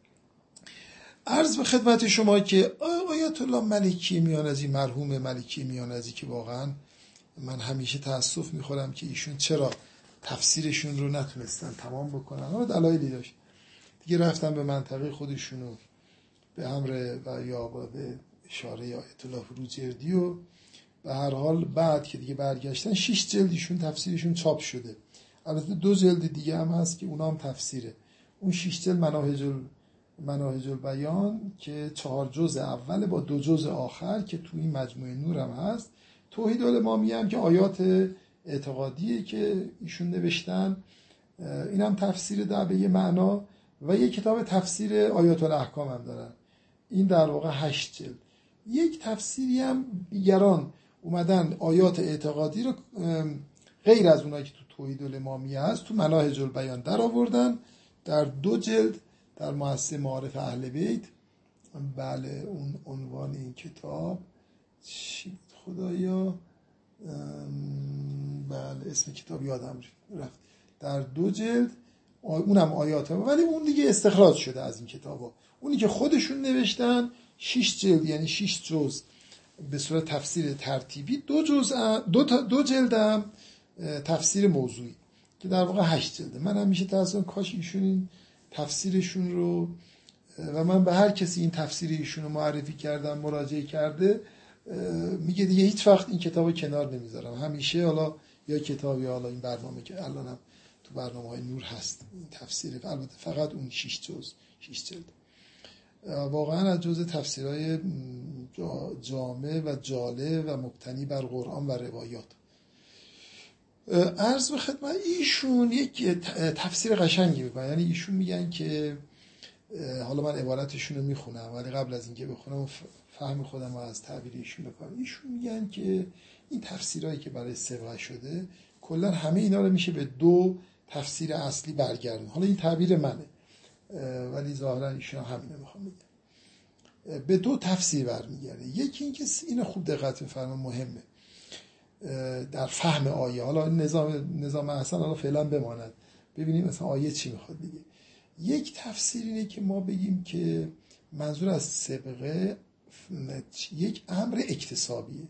عرض به خدمت شما که آیت الله ملکی میانزی، مرحوم ملکی میانزی، که واقعا من همیشه تأسف میخورم که ایشون چرا تفسیرشون رو نتونستن تمام بکنن. اما دلایلی داشت دیگه، رفتن به منطقه خودشونو به امر و یا به اشاره آیت الله فروجردی و به هر حال بعد که دیگه برگشتن شش جلدشون تفسیرشون چاپ شده. البته دو جلد دیگه هم هست که اونا هم تفسیره. اون شش جلد مناهج مناهج البیان که چهار جزء اول با دو جزء آخر که تو این مجموعه نور هم هست. توحید الامامیه هم که آیات اعتقادیه که ایشون نوشتن، این هم تفسیر در به یه معنا، و یک کتاب تفسیر آیات الاحکام هم دارن. این در واقع هشت جلد. یک تفسیری هم دیگران اومدن آیات اعتقادی رو غیر از اونایی که تو توحید الامامیه هست تو مناهج البیان در آوردن در دو جلد در مؤسسه معارف اهل بیت. بله اون عنوان این کتاب چی بود خدایا؟ بله اسم کتاب یادم رفت. در دو جلد اونم آیات هم، ولی اون دیگه استخراج شده از این کتابا. اونی که خودشون نوشتن شش جلد، یعنی شش جزء به صورت تفسیر ترتیبی، دو جزء دو تا دو جلدم تفسیر موضوعی که در واقع هشت جلده. من همیشه تاسم کاش ایشون این تفسیرشون رو، و من به هر کسی این تفسیر ایشون رو معرفی کردم مراجعه کرده میگه دیگه هیچ وقت این کتابو کنار نمیذارم، همیشه حالا یا کتاب یا حالا این برنامه که الانم تو برنامه‌های نور هست این تفسیر، البته فقط اون شش جزء شش جلد. واقعا از جزء تفسیرهای جامع و جالب و مبتنی بر قرآن و روایات. عرض به خدمت ایشون یک تفسیر قشنگی میکنن. یعنی ایشون میگن که، حالا من عبارتشون رو میخونم ولی قبل از اینکه بخونم فهم خودم رو از تعبیر ایشون بکنم. ایشون میگن که این تفسیرهایی که برای صبغه شده کلا همه اینا رو میشه به دو تفسیر اصلی برگردون. حالا این تعبیر منه ولی ظاهرا ایشون همینه میخوام بگم، به دو تفسیر برمیگرده. یکی این که اینو خوب دقت بفرمایید، مهمه در فهم آیه. حالا نظام نظام احسن حالا فعلا بماند، ببینیم مثلا آیه چی میخواد بگه. یک تفسیر اینه که ما بگیم که منظور از صبغه یک امر اکتسابیه.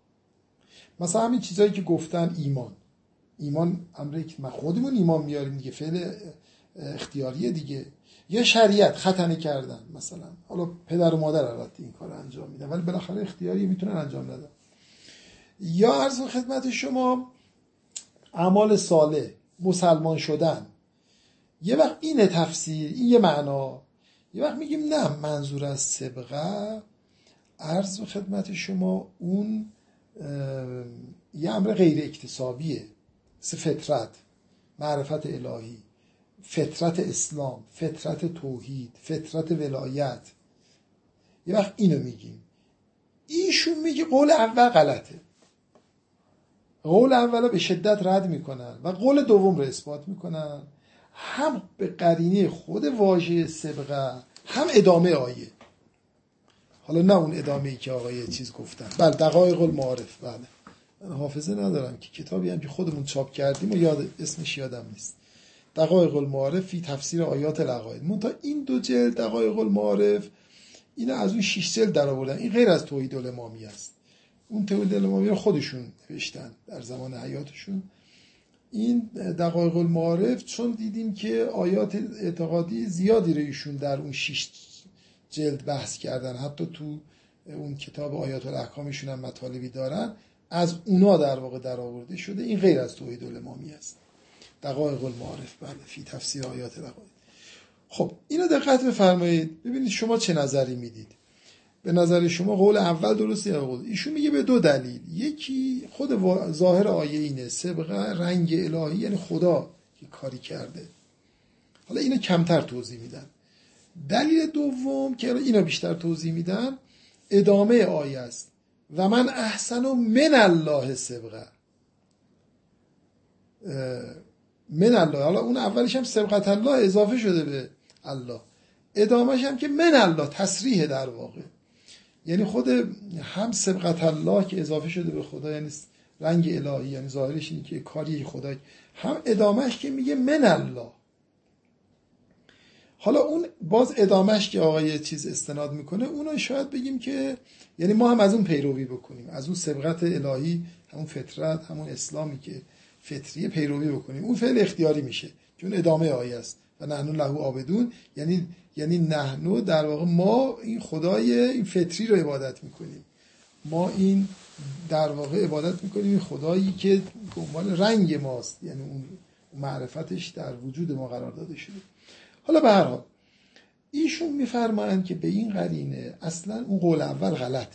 مثلا همین چیزایی که گفتن، ایمان ایمان امر ما خودمون ایمان میاریم دیگه، فعل اختیاریه دیگه. یا شریعت، ختنه کردن مثلا، حالا پدر و مادر البته این کارو انجام میدن ولی بالاخره اختیاری میتونن انجام ندن. یا عرض خدمت شما اعمال صالح، مسلمان شدن. یه وقت اینه تفسیر، این یه معنا. یه وقت میگیم نه، منظور از صبغه عرض خدمت شما اون یه امر غیر اکتسابیه، مثل فطرت، معرفت الهی، فطرت اسلام، فطرت توحید، فطرت ولایت. یه وقت اینو میگیم. ایشون میگه قول اول غلطه، قول اول به شدت رد میکنن و قول دوم رو اثبات میکنن، هم به قرینه خود واژه صبغه هم ادامه آیه. حالا نه اون ادامه ای که آقای چیز گفتن، بله دقایق المعارف، بله من حافظه ندارم که کتابی هم که خودمون چاپ کردیم و یاد اسمش یادم نیست، دقایق المعارف فی تفسیر آیات العقاید. منتها این دو جلد دقایق المعارف اینا از اون شش جلد در آوردن. این غیر از توحید الامامی است. اون توحید الامامی رو خودشون نوشتن در زمان حیاتشون. این دقایق المعارف چون دیدیم که آیات اعتقادی زیادی رو ایشون در اون شش جلد بحث کردن، حتی تو اون کتاب آیات الاحکامشون هم مطالبی دارن، از اونا در واقع در آورده شده. این غیر از توحید الامامی است. دقایق المعارف بله فی تفسیر آیات دقایق. خب اینو دقت بفرمایید ببینید شما چه نظری میدید. به نظر شما قول اول درسته یا قول ایشون میگه به دو دلیل. یکی خود ظاهر آیه اینه، سبقه رنگ الهی یعنی خدا که کاری کرده. حالا اینو کمتر توضیح میدن. دلیل دوم که اینو بیشتر توضیح میدن ادامه آیه است و من احسن من الله سبقه. من الله، حالا اون اولش هم سبقت الله اضافه شده به الله، ادامهش هم که من الله تصریح در واقع، یعنی خود هم سبقت الله که اضافه شده به خدا یعنی رنگ الهی، یعنی ظاهرش اینه که کاری خدا، هم ادامهش که میگه من الله. حالا اون باز ادامهش که آقای چیز استناد میکنه اونو شاید بگیم که یعنی ما هم از اون پیروی بکنیم، از اون سبقت الهی، همون فطرت، همون اسلامی که فطریه پیروی بکنیم. اون فعل اختیاری میشه چون ادامه آیه است و نحن له عابدون، یعنی یعنی نحن در واقع ما این خدای این فطری رو عبادت میکنیم، ما این در واقع عبادت میکنیم این خدایی که به عنوان رنگ ماست، یعنی اون معرفتش در وجود ما قرار داده شده. حالا به هر حال ایشون میفرمایند که به این قرینه اصلا اون قول اول غلطه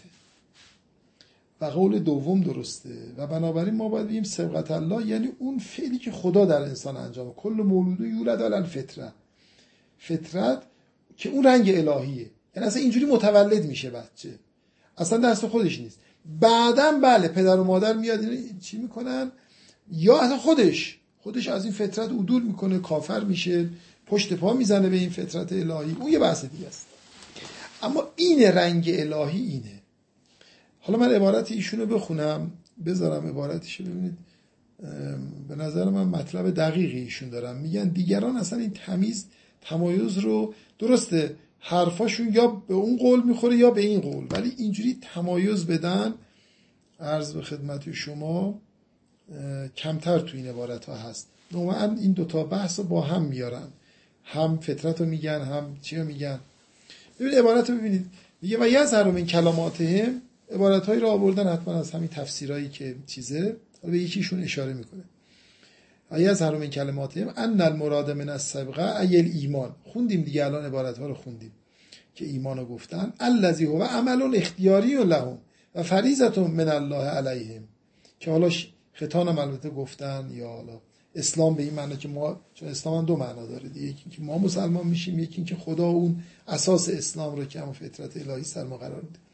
و قول دوم درسته و بنابراین ما باید بگیم سبقت الله یعنی اون فعلی که خدا در انسان انجامه. کل مولود یولد علی الفطره، فطرت که اون رنگ الهیه، یعنی اصلا اینجوری متولد میشه بچه، اصلا دست خودش نیست. بعداً بله پدر و مادر میاد این چی میکنن، یا اصلا خودش خودش از این فطرت عدول میکنه، کافر میشه، پشت پا میزنه به این فطرت الهی، اون یه بحث دیگه است. اما این رنگ الهی اینه. حالا من عبارت ایشونو بخونم، بذارم عبارتشو ببینید، به نظر من مطلب دقیقی ایشون دارم. میگن دیگران اصلا این تمیز تمایز رو، درسته حرفاشون یا به اون قول میخوره یا به این قول، ولی اینجوری تمایز بدن عرض به خدمت شما کمتر تو این عبارت ها هست. نوعا این دوتا بحث رو با هم میارن، هم فطرت رو میگن هم چی رو میگن. ببینید عبارت رو ببینید، میگه و یظهر من کلماتهم، عبارت هایی رو آوردن حتما از همین تفسیرایی که چیزه، به یکیشون اشاره میکنه. و یظهر من کلماتهم ان المراد من السبقه ای الایمان. خوندیم دیگه الان عبارت ها رو خوندیم که ایمان رو گفتن، الذی هو عمل اختیاری لهم و فریضه من الله علیهم، که حالا خطان هم البته گفتن، یا حالا اسلام به این معنی که ما، چون اسلام هم دو معنا داره دیگه، یکی که ما مسلمان میشیم، یکی که خدا اون اساس اسلام رو که همون فطرت الهی سر ما قرار میده.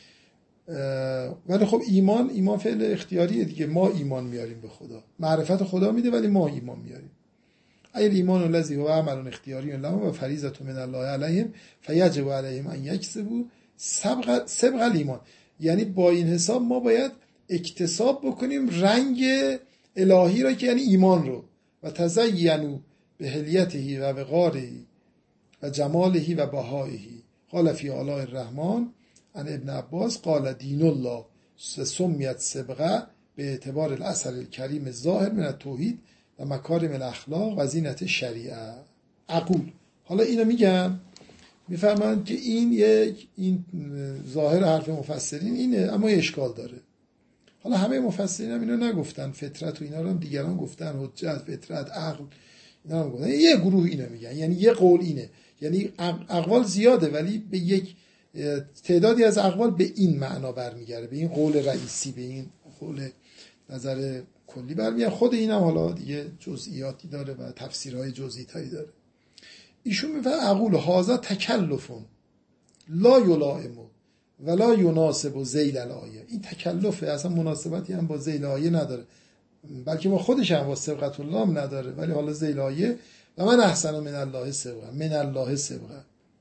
ولی خب ایمان ایمان فعل اختیاریه دیگه، ما ایمان میاریم به خدا، معرفت خدا میده ولی ما ایمان میاریم. ای الایمان الذی هو عمل اختیاری لهم و فریضه من الله علیهم فیجب علیهم ان یکسبوا سبق سبق الایمان. یعنی با این حساب ما باید اکتساب بکنیم رنگ الهی را که یعنی ایمان رو، و تزینوا بهلیته و وقاره و جماله و بهائه. قال فی آلاء الرحمن عن ابن عباس قال دین الله سمیت سبقه به اعتبار الاثر الکریم ظاهر من التوحید و مکارم الاخلاق و زینت شریعه عقول. حالا اینو میگم، میفرمایند که این یک این ظاهر حرف مفسرین اینه، اما یه اشکال داره. حالا همه مفسرین هم اینو نگفتن، فطرت و اینا رو هم دیگران گفتن، حجت، فطرت، عقل اینا هم گفتن. یه گروه اینو میگن، یعنی یه قول اینه، یعنی اقوال زیاده ولی به یک تعدادی از اقوال به این معنا برمیگره، به این قول رئیسی، به این قول نظر کلی برمیگره. خود اینم حالا دیگه جزئیاتی داره و تفسیرهای جزئی داره. ایشون میفهمه عقول هذا تکلفون لا یلائم ولا یناسب ذیل الآیه. این تکلفه، اصلا مناسبتی هم با ذیل آیه نداره، بلکه ما خودش هم با سبقت الله هم نداره، ولی حالا ذیل آیه و من احسن من الله سبقه، من الله سبقه.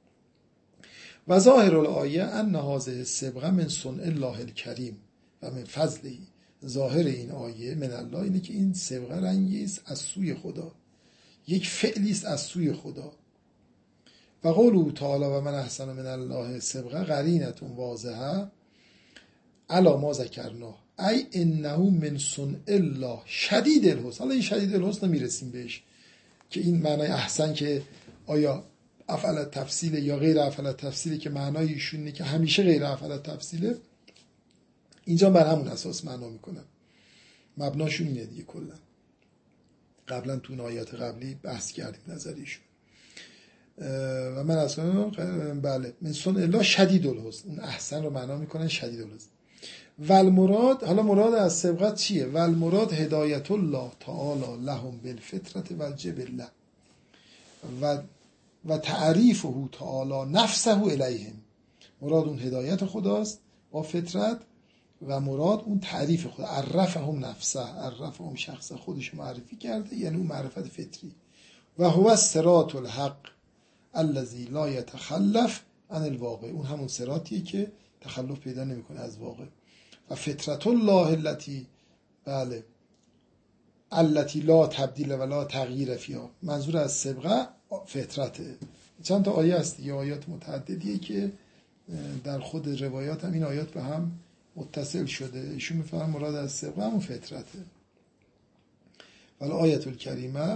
و ظاهر الآیه ان هذه السبقه من صنع الله الکریم و من فضله. ظاهر این آیه من الله اینه که این سبقه رنگی است از سوی خدا، یک فعلی است از سوی خدا. و قوله تعالی و من احسن من الله سبقه قرینه واضحه علی ما ذکرنا ای انه من صنع الله شدید الحسن. حالا این شدید الحسن میرسیم بهش که این معنای احسن که آیا افعل تفصیل یا غیر افعل تفصیل که معنای ایشون اینه که همیشه غیر افعل تفصیله، اینجا بر همون اساس معنا میکنن. مبناشون اینه دیگه. کلا قبلا تو آیات قبلی بحث کردیم نظریشون. و من از بله من سن الا شدید الحسن، اون احسن رو معنا میکنن شدید الحسن. و المراد، حالا مراد از سبقت چیه؟ و المراد هدایت الله تعالی لهم بالفطرت و الجبله و و تعریفه تعالی نفسه الیهم. مراد اون هدایت خداست با فطرت و مراد اون تعریف خدا. عرفهم نفسه، عرفهم شخص خودش معرفی کرده، یعنی اون معرفت فطری. و هو الصراط الحق الذی لا یتخلف عن الواقع، اون همون صراطیه که تخلف پیدا نمیکنه از واقع. و فطرت الله التي بله التي لا تبدیل ولا تغییر فیها. منظور از سبقه فطرته. چند تا آیه است یا آیات متعددیه که در خود روایات هم این آیات به هم متصل شده. ایشون میفهم مراد از سبقه همون فطرته. ولی آیت الکریمه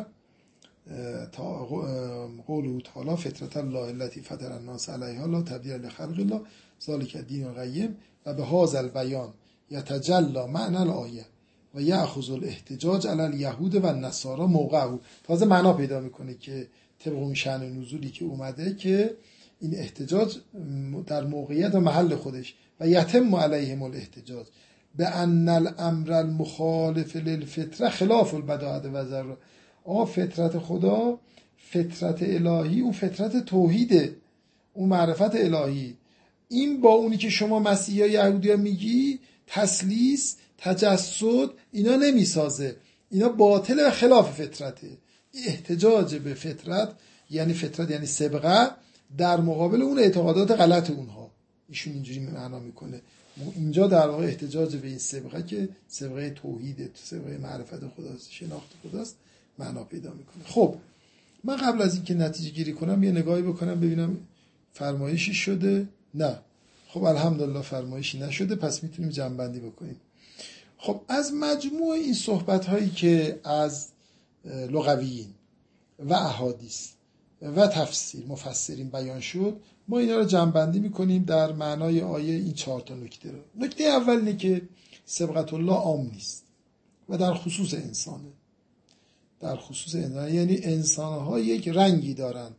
تا قوله تعالی فطرت الله التي فطر الناس علیها لا تبدیل لخلق الله ذلک الدین القیم و به هذا البیان یتجلی معنی الآیه و یأخذ الاحتجاج علی الیهود و النصارى موقعه. تازه معنا پیدا میکنه که طبق اون شأن نزولی که اومده که این احتجاج در موقعیت و محل خودش و یتم علیهم الاحتجاج به ان الامر المخالف للفطره خلاف البداعه و ذره. آه فطرت خدا، فطرت الهی، اون فطرت توحیده، اون معرفت الهی، این با اونی که شما مسیحا یهودیا میگی تسلیس، تجسد، اینا نمیسازه، اینا باطل و خلاف فطرته. احتجاج به فطرت یعنی فطرت یعنی سبقه در مقابل اون اعتقادات غلط اونها. ایشون اینجوری معنا میکنه. اینجا در واقع احتجاج به این سبقه که سبقه توحیده، سبقه معرفت خداست، شناخت خداست، معنا پیدا میکنه. خب من قبل از اینکه نتیجه گیری کنم یه نگاهی بکنم ببینم فرمایشی شده. نه خب الحمدلله فرمایشی نشده، پس میتونیم جمع‌بندی بکنیم. خب از مجموع این صحبت هایی که از لغویین و احادیث و تفسیر مفسرین بیان شد، ما اینا رو جمع‌بندی میکنیم در معنای آیه این چهار تا نکته رو. نکته اول اینه که سبقت الله عام نیست و در خصوص انسانه. در خصوص انسان یعنی انسان‌ها یک رنگی دارن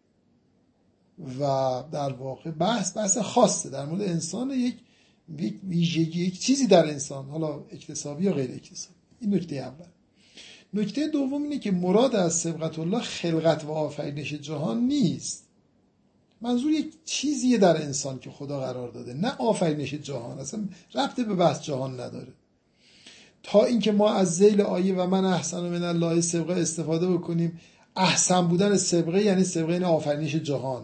و در واقع بحث بحث خاصه در مورد انسان، یک ویژگی، یک چیزی در انسان، حالا اکتسابی یا غیر اکتسابی. این نکته اول. نکته دوم اینه که مراد از سبقت الله خلقت و آفرینش جهان نیست. منظور یک چیزیه در انسان که خدا قرار داده، نه آفرینش جهان. اصلا ربط به بحث جهان نداره. تا اینکه ما از ذیل آیه و من احسن من الله سبقه استفاده بکنیم، احسن بودن سبقه یعنی سبقه این آفرینش جهان.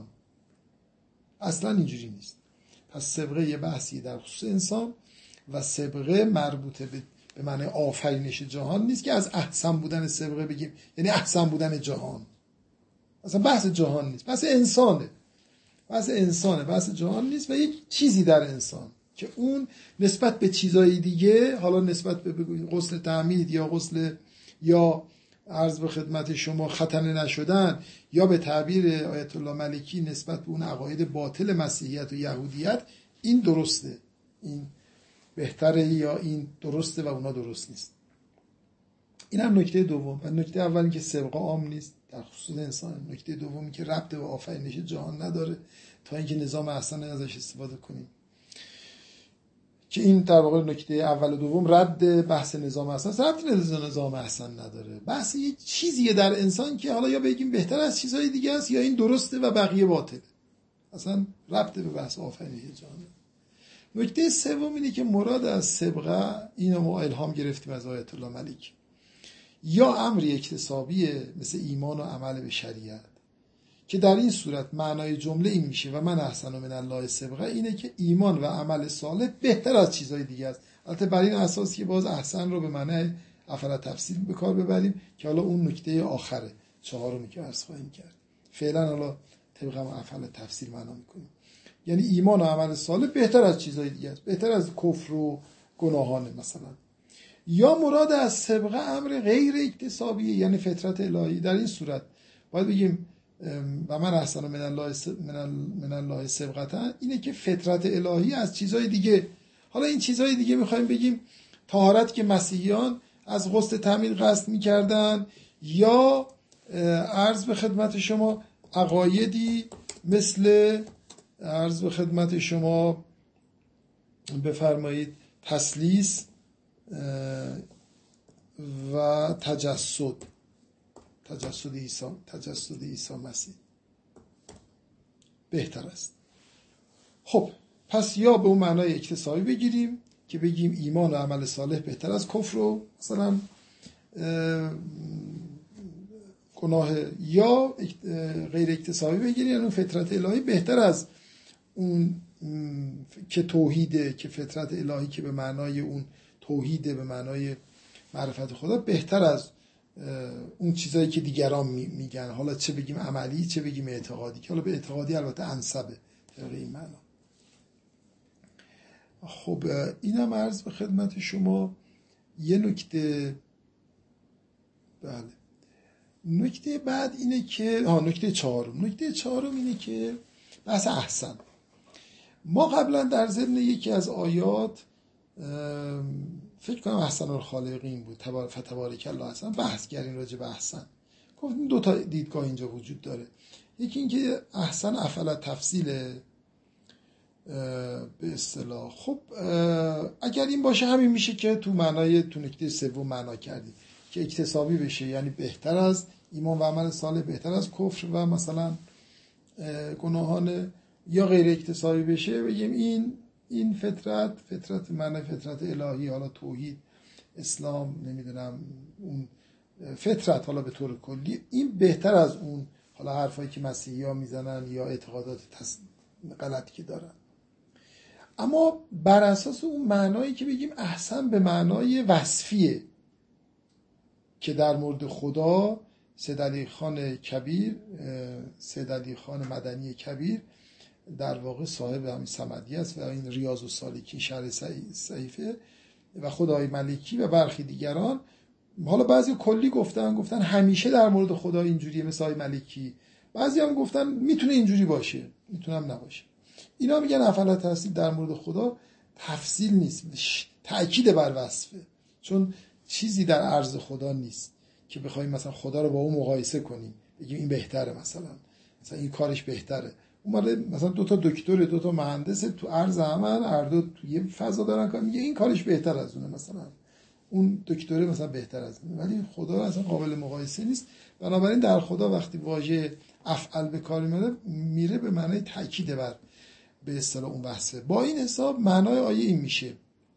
اصلا اینجوری نیست. پس سبقه یه بحثی در خصوص انسان و سبقه مربوطه به به معنی آفرینش جهان نیست که از احسن بودن سبقه بگیم یعنی احسن بودن جهان. اصلا بحث جهان نیست، بحث انسانه. بحث انسانه، بحث جهان نیست و یک چیزی در انسان که اون نسبت به چیزای دیگه، حالا نسبت به غسل تعمید یا غسل یا عرض به خدمت شما ختنه نشدن یا به تعبیر آیت الله ملکی نسبت به اون عقاید باطل مسیحیت و یهودیت، این درسته، این بهتره یا این درسته و اونا درست نیست. این هم نکته دوم. و نکته اول این که سبقه عام نیست در خصوص انسان. نکته دومی که ربط به آفرینش جهان نداره تا اینکه نظام احسن ازش استفاده کنیم، که این در واقع نکته اول و دوم رد بحث نظام احسن. ربطی به نظام احسن نداره، بحث یه چیزیه در انسان که حالا یا بگیم بهتر از چیزهای دیگه است یا این درسته و بقیه باطله. اصلا ربط به بحث آفرینش جهان. نکته سوم اینه که مراد از سبقه، اینو ما الهام گرفتیم از آیت الله ملک، یا امری اکتسابیه مثل ایمان و عمل به شریعت، که در این صورت معنای جمله این میشه و من احسن من الله سبقه، اینه که ایمان و عمل صالح بهتر از چیزهای دیگه است. البته بر این اساس که باز احسن رو به معنی افعل تفصیل به کار ببریم که حالا اون نکته آخره چهارمی که عرض خواهیم کرد. فعلا حالا طبق افعل تفصیل معنا میکنیم، یعنی ایمان و عمل صالح بهتر از چیزهای دیگه است، بهتر از کفر و گناهانه مثلا. یا مراد از سبقه امر غیر اکتسابیه یعنی فطرت الهی. در این صورت باید بگیم و من احسن من الله من الله سبقتا اینه که فطرت الهی از چیزهای دیگه. حالا این چیزهای دیگه میخوایم بگیم طهارت که مسیحیان از غسل تعمید قصد میکردن، یا عرض به خدمت شما عقایدی مثل عرض به خدمت شما بفرمایید تسلیس و تجسد تجسد عیسی تجسد عیسی مسیح بهتر است. خب پس یا به اون معنای اکتسابی بگیریم که بگیم ایمان و عمل صالح بهتر از کفر و مثلا گناه، یا غیر اکتسابی بگیریم یعنی اون فطرت الهی بهتر از اون که توحیده، که فطرت الهی که به معنای اون توحیده، به معنای معرفت خدا، بهتر از اون چیزایی که دیگران میگن، حالا چه بگیم عملی چه بگیم اعتقادی، که حالا به اعتقادی البته انسبه طبق این معنا. خب اینم عرض به خدمت شما یه نکته. بله نکته بعد اینه که آه نکته چهارم نکته چهارم اینه که بحث احسن. ما قبلا در ضمن یکی از آیات فکر کنم احسن الخالقین بود، فتبارک الله احسن، بحث کردیم راجع به احسن. گفتیم دو تا دیدگاه اینجا وجود داره. یکی این که احسن افعل تفصیل به اصطلاح. خب اگر این باشه همین میشه که تو معنای تو نکته سوم معنا کردیم که اکتسابی بشه، یعنی بهتر از ایمان و عمل صالح، بهتر از کفر و مثلا گناهان، یا غیر اکتسابی بشه بگیم این این فطرت فطرت معنی فطرت الهی، حالا توحید، اسلام، نمیدونم اون فطرت حالا به طور کلی، این بهتر از اون حالا حرفایی که مسیحی‌ها میزنن یا اعتقادات تص... غلطی که دارن. اما بر اساس اون معنایی که بگیم احسن به معنای وصفیه که در مورد خدا سید علی خان کبیر سید علی خان مدنی کبیر در واقع صاحب همین صمدی است و این ریاض السالکین شرح صحیفه و خدای ملکی و برخی دیگران، حالا بعضی کلی گفتن گفتن همیشه در مورد خدا اینجوریه مثل های ملکی، بعضی هم گفتن میتونه اینجوری باشه میتونه هم نباشه. اینا میگن افعال تفصیل در مورد خدا تفصیل نیست، تأکید بر وصفه، چون چیزی در عرض خدا نیست که بخوایم مثلا خدا رو با اون مقایسه کنیم بگیم این بهتره، مثلا مثلا این کارش بهتره. اون مثلا دو تا دکتر دو تا مهندس تو عرض عمل هر دو تو یه فضا دارن کار میگه این کارش بهتر از اونه، مثلا اون دکتره مثلا بهتر از اونه، ولی خدا اصلا قابل مقایسه نیست. بنابراین در خدا وقتی واژه افعل به کار میاد میره به معنای تاکید بر به اصطلاح اون وصفه. با این حساب معنای آیه این میشه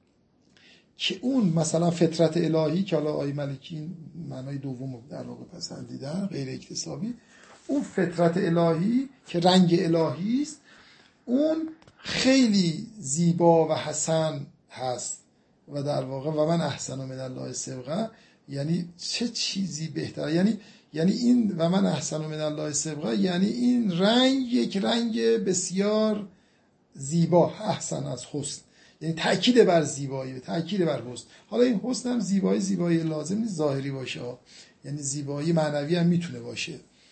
که اون مثلا فطرت الهی که حالا آیه ملکی معنای دوم در واقع پسندیدن غیر اکتسابی، اون فطرت الهی که رنگ الهی است اون خیلی زیبا و حسن هست و در واقع و من احسن من الله سبقه، یعنی چه چیزی بهتره، یعنی یعنی این و من احسن من الله سبقه یعنی این رنگ یک رنگ بسیار زیبا، احسن از حسن، یعنی تأکید بر زیبایی، تأکید بر حسن. حالا این حسن هم زیبایی زیبایی لازم نیست ظاهری باشه، یعنی زیبایی معنوی هم میتونه باشه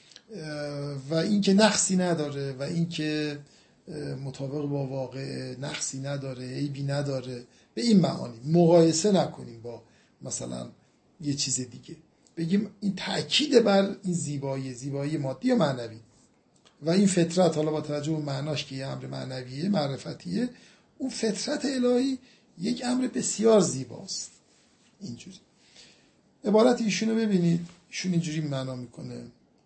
و این که نقصی نداره و این که مطابق با واقع نقصی نداره، عیبی نداره، به این معانی مقایسه نکنیم با مثلا یه چیز دیگه، بگیم این تأکید بر این زیبایی، زیبایی مادی یا معنوی. و این فطرت حالا با توجه به معناش که یه امر معنویه معرفتیه، اون فطرت الهی یک امر بسیار زیباست. اینجوری عبارت ایشونو ببینید، ایشون اینجوری معنا میکنه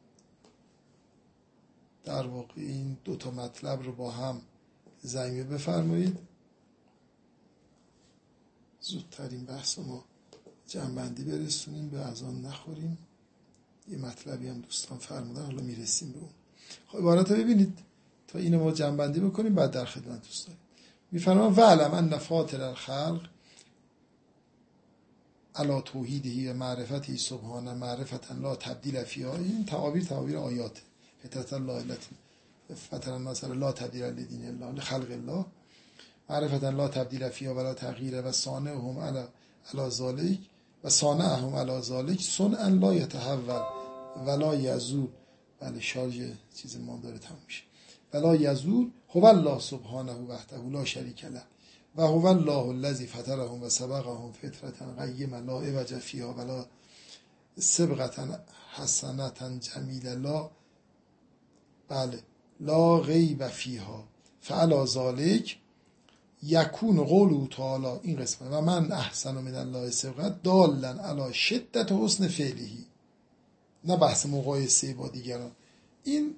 در واقع این دو تا مطلب رو با هم ضمیمه بفرمایید. زودترین بحث ما جمع‌بندی برسونیم، به اذان نخوریم. یه مطلبی هم دوستان فرمودن، حالا میرسیم به اون. خب عبارت رو ببینید تا اینو ما جمع‌بندی بکنیم بعد در خدمت دوستان میفرمایند وعلم ان فاطر الخلق علی توحیده و معرفته سبحانه معرفتا لا تبدیل فیها. این تعابیر تعابیر آیات فطرت الله التي فطر الناس لا تبدیل لدین الله لخلق الله معرفتا لا تبدیل فیها ولا تغییر و صانعهم علی علی ذلک و صانعهم علی ذلک صنعا لا یتحول ولا یزول بله شارژ چیز ما داره تموم میشه. ولا یزول هو الله سبحانه وحده لا شریک له و هو الله الذی فطرهم و سبقهم فطرة قیمة لا عوج فیها ولا سبغة حسنة جمیلة لا بله لا غیب فیها فعلی ذلک یکون قوله تعالی این قسمه و من احسن من الله سبقت دالا علی شدت حسن فعلهی، نه بحث مقایسه با دیگران. این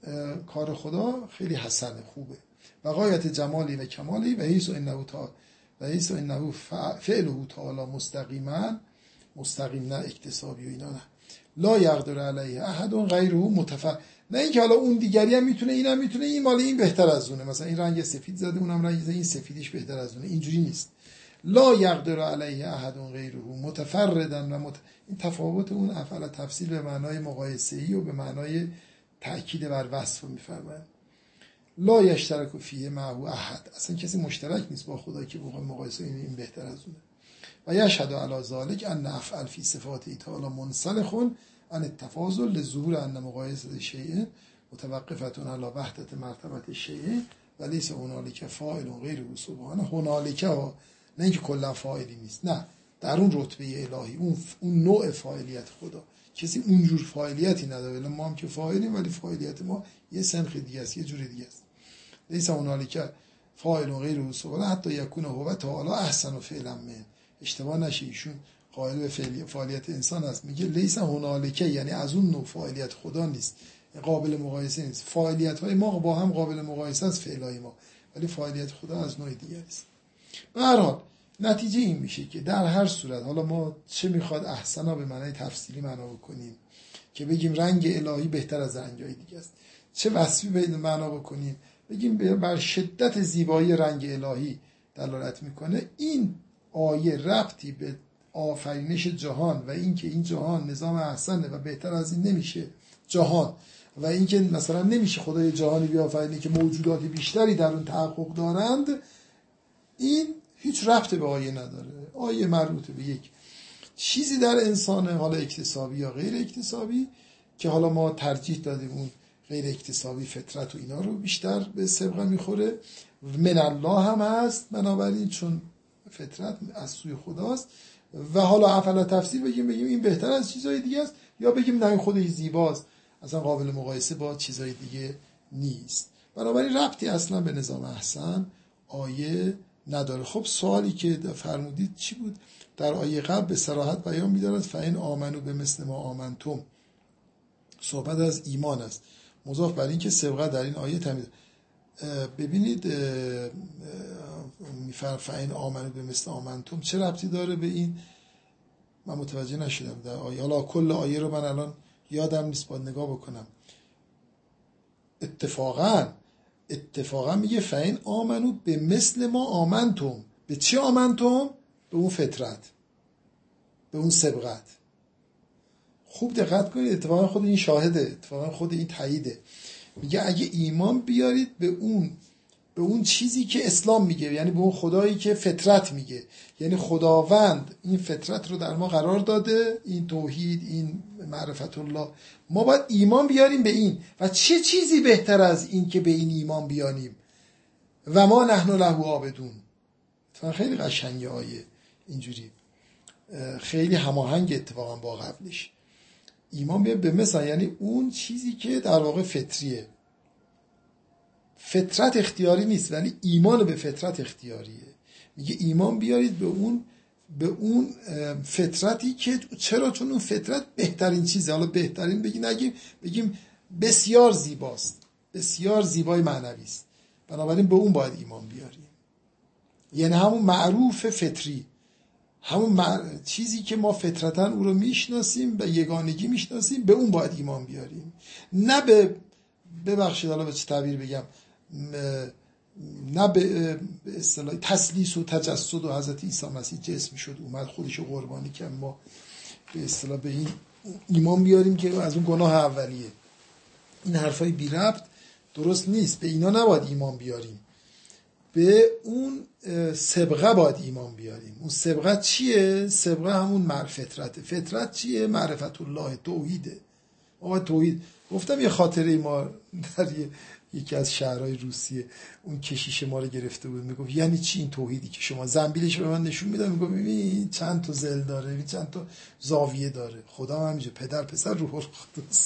کار خدا خیلی حسنه، خوبه و غایت جمالی و کمالی و حیث انه تعالی و حیث انه فعله تعالی مستقیما مستقیم نه اکتسابی و اینا نه لا یقدر علیه احد غیره متفق، نه اینکه حالا اون دیگری هم میتونه اینم میتونه این مال این بهتر از اونه، مثلا این رنگ سفید زده اونم رنگ زده این سفیدیش بهتر از اونه، اینجوری نیست. لا یقدر علیه احد غیره متفردا و مت... این تفاوت اون افعال تفصیل به معنای مقایسه‌ای و به معنای تأکید بر وصف میفرمایند. لا یشترک فیه معه احد، اصلا کسی مشترک نیست با خدا که بخواد مقایسه این, این بهتر از اونه. و یشهد علی ذلک ان افعل فی صفات تعالی منسلخ عن التفاضل لظهور ان مقایسه شیء متوقفه علی وحدت مرتبه شیء و لیس هنالک فاعل غیره سبحانه. هنالک ها نه اینکه کلا فاعلی نیست، نه در اون رتبه الهی اون اون نوع فاعلیت خدا کسی اونجور فاعلیتی نداره. ما هم که فاعلیم ولی فاعلیت ما یه سنخ دیگه است، یه جور دیگه است. لیس هنالک فاعل غیره سبحانه حتی یکون هو تعالی احسن فعلا من. اشتباه نشه، ایشون قائل به فعالیت انسان است، میگه لیس هنالکه یعنی از اون نوع فعالیت خدا نیست، قابل مقایسه نیست. فعالیت های ما با هم قابل مقایسه است فعلای ما، ولی فعالیت خدا از نوع دیگری است. به هر حال نتیجه این میشه که در هر صورت حالا ما چه میخواد احسنا به معنای تفصیلی معنا بکنیم که بگیم رنگ الهی بهتر از رنگ‌های دیگه است، چه وصفی به معنا بکنیم بگیم بر شدت زیبایی رنگ الهی دلالت میکنه، این آیه ربطی به آفرینش جهان و اینکه این جهان نظام احسنه و بهتر از این نمیشه جهان و اینکه مثلا نمیشه خدای جهانی بیافرینه که موجودات بیشتری در اون تحقق دارند، این هیچ ربطی به آیه نداره. آیه مربوط به یک چیزی در انسانه، حالا اکتسابی یا غیر اکتسابی، که حالا ما ترجیح دادیم اون غیر اکتسابی فطرت و اینا رو بیشتر به سبقه میخوره. من الله هم هست بنابراین چون فطرت از سوی خداست. و حالا افعال تفسیر بگیم بگیم این بهتر از چیزهای دیگه است، یا بگیم نه این خودش زیباست اصلا قابل مقایسه با چیزهای دیگه نیست. بنابراین ربطی اصلا به نظام احسن آیه نداره. خب سوالی که فرمودید چی بود؟ در آیه قبل به صراحت بیان می‌دارد فإن آمنوا بمثل ما آمنتم، صحبت از ایمان است، مضاف بر این که سبقت در این آیه تمیز. ببینید میفرم فإن آمنوا بمثل آمنتم چه ربطی داره به این؟ من متوجه نشدم در آیه. حالا کل آیه رو من الان یادم نیست، باید نگاه بکنم. اتفاقا اتفاقا میگه فإن آمنوا بمثل ما آمنتم. به چی آمنتم؟ به اون فطرت، به اون سبقت. خوب دقت کنید، اتفاقا خود این شاهده، اتفاقا خود این تاییده. میگه اگه ایمان بیارید به اون به اون چیزی که اسلام میگه، یعنی به اون خدایی که فطرت میگه، یعنی خداوند این فطرت رو در ما قرار داده، این توحید، این معرفت الله، ما باید ایمان بیاریم به این. و چه چیزی بهتر از این که به این ایمان بیاریم؟ و ما نحن له عابدون. خیلی قشنگه آیه اینجوری، خیلی هماهنگ اتفاقا با قبلش. ایمان بیاریم به مثلا یعنی اون چیزی که در واقع فطریه. فطرت اختیاری نیست ولی ایمان به فطرت اختیاریه. میگه ایمان بیارید به اون به اون فطرتی که چرا؟ چون اون فطرت بهترین چیزه. حالا بهترین بگیم نگیم، بگیم بسیار زیباست، بسیار زیبای معنوی است، بنابراین به اون باید ایمان بیاریم. یعنی همون معروف فطری، همون مع... چیزی که ما فطرتاً او رو میشناسیم، به یگانگی میشناسیم، به اون باید ایمان بیاریم. نه به ببخشید حالا به چه تعبیر بگم، نه به اصطلاح تسلیس و تجسد و حضرت عیسی مسیح جسم شد اومد خودش رو قربانی کرد، ما به اصطلاح به این ایمان بیاریم که از اون گناه اولیه. این حرفای بی ربط درست نیست، به اینا نباید ایمان بیاریم، به اون سبقه باید ایمان بیاریم. اون سبقه چیه؟ سبقه همون معرفت فطرت. فطرت چیه؟ معرفت الله، توحیده. ما توحید گفتم یه خاطره ما در یکی از شهرهای روسیه، اون کشیش ما رو گرفته بود، میگفت یعنی چی این توحیدی که شما، زنبیلش به من نشون میداد، میگفت ببین چند تا زل داره، ببین چند تا زاویه داره، خدا هم همینجا پدر پسر روح القدس.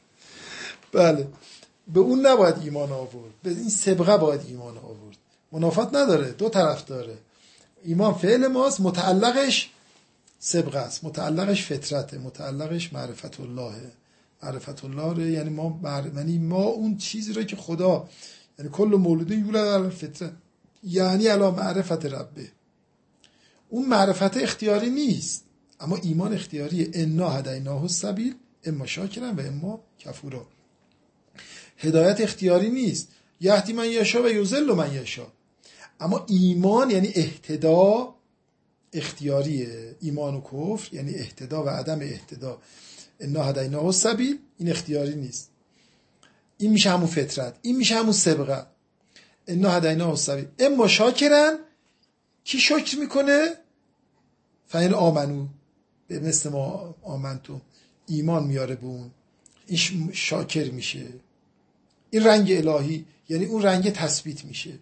بله، به اون نباید ایمان آورد، به این سبقه باید ایمان آورد. منافات نداره، دو طرف داره. ایمان فعل ماست، متعلقش سبقه است، متعلقش فطرته، متعلقش معرفت اللهه. معرفت الله رو یعنی ما یعنی ما اون چیزی رو که خدا، یعنی کل مولود یولد علی الفطره، یعنی علی معرفت ربه. اون معرفت اختیاری نیست، اما ایمان اختیاریه. انا هدیناه السبیل اما شاکرا و اما کفورا. هدایت اختیاری نیست، یهدی من یشاء و یضل من یشاء. اما ایمان یعنی اهتدا اختیاریه. ایمان و کفر یعنی اهتدا و عدم اهتدا. انا هدیناه السبیل این اختیاری نیست، این میشه همون فطرت، این میشه همون سبقه. انا هدیناه السبیل اما شاکرن، کی شکر میکنه؟ فاین آمنو، به مثل ما آمنتو، ایمان میاره به اون، این شاکر میشه. این رنگ الهی یعنی اون رنگ تثبیت میشه.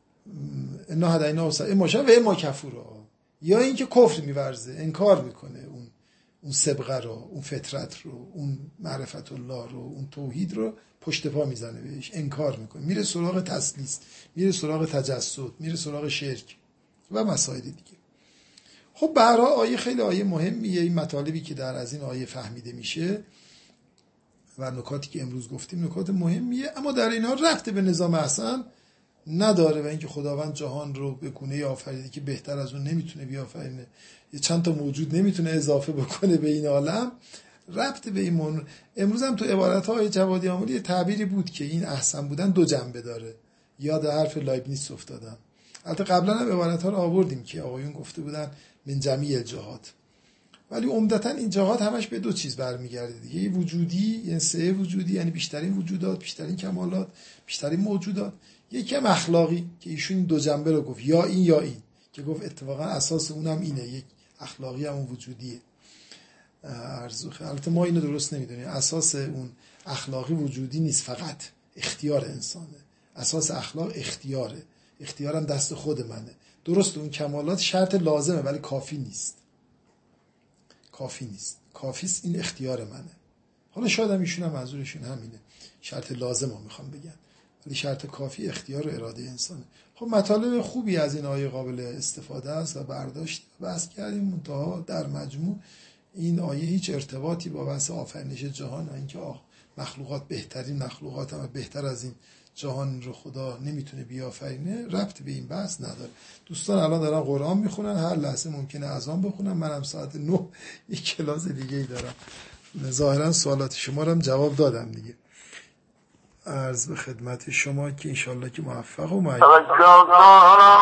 انا هدیناه السبیل اما شاکرن و اما کفورا، یا اینکه کفر میورزه، انکار میکنه اون اون سبقه رو، اون فطرت رو، اون معرفت الله رو، اون توحید رو پشت پا میزنه بهش، انکار میکنه، میره سراغ تسلیس، میره سراغ تجسد، میره سراغ شرک و مسائل دیگه. خب به هر حال آیه خیلی آیه مهمیه. این مطالبی که در از این آیه فهمیده میشه و نکاتی که امروز گفتیم نکات مهمیه، اما در اینها رفته به نظام احسن نداره و اینکه خداوند جهان رو به گونه‌ای آفریده که بهتر از اون نمیتونه بیافرینه، یه چند تا موجود نمیتونه اضافه بکنه به این عالم، ربط به این من. امروز هم تو عبارت‌های جوادی آملی یه تعبیری بود که این احسن بودن دو جنبه داره، یاد حرف لایبنیتس افتادم. البته قبلا هم عبارت‌ها رو آوردیم که آقایون گفته بودن من جمیع الجهات، ولی عمدتاً این جهات همش به دو چیز برمیگرده دیگه. یه وجودی، یعنی سه وجودی، یعنی بیشترین وجودات، بیشترین کمالات، بیشترین موجودات. یکی هم اخلاقی که ایشون دو جنبه رو گفت، یا این یا این، که گفت اتفاقا اساس اونم اینه، یک اخلاقی هم اون وجودیه. ارزوخه البته ما اینو درست نمیدونیم، اساس اون اخلاقی وجودی نیست، فقط اختیار انسانه. اساس اخلاق اختیاره، اختیارم دست خود منه. درست اون کمالات شرط لازمه ولی کافی نیست، کافی نیست، کافیست این اختیار منه. حالا شاید هم ایشون هم منظورشون همینه، شرط لازم رو میخوام بگن، ولی شرط کافی اختیار و اراده انسانه. خب مطالب خوبی از این آیه قابل استفاده است و برداشت بحث کردیم، منتها در مجموع این آیه هیچ ارتباطی با بحث آفرینش جهان و اینکه مخلوقات بهترین مخلوقات هم بهتر از این جهان رو خدا نمیتونه بیافرینه، ربط به این بحث نداره. دوستان الان دارن قرآن میخونن، هر لحظه ممکنه اذان بخونن، منم ساعت نه یک کلاس دیگه ای دارم. ظاهرا سوالات شما رو هم جواب دادم دیگه. عرض به خدمت شما که انشالله که موفق و معین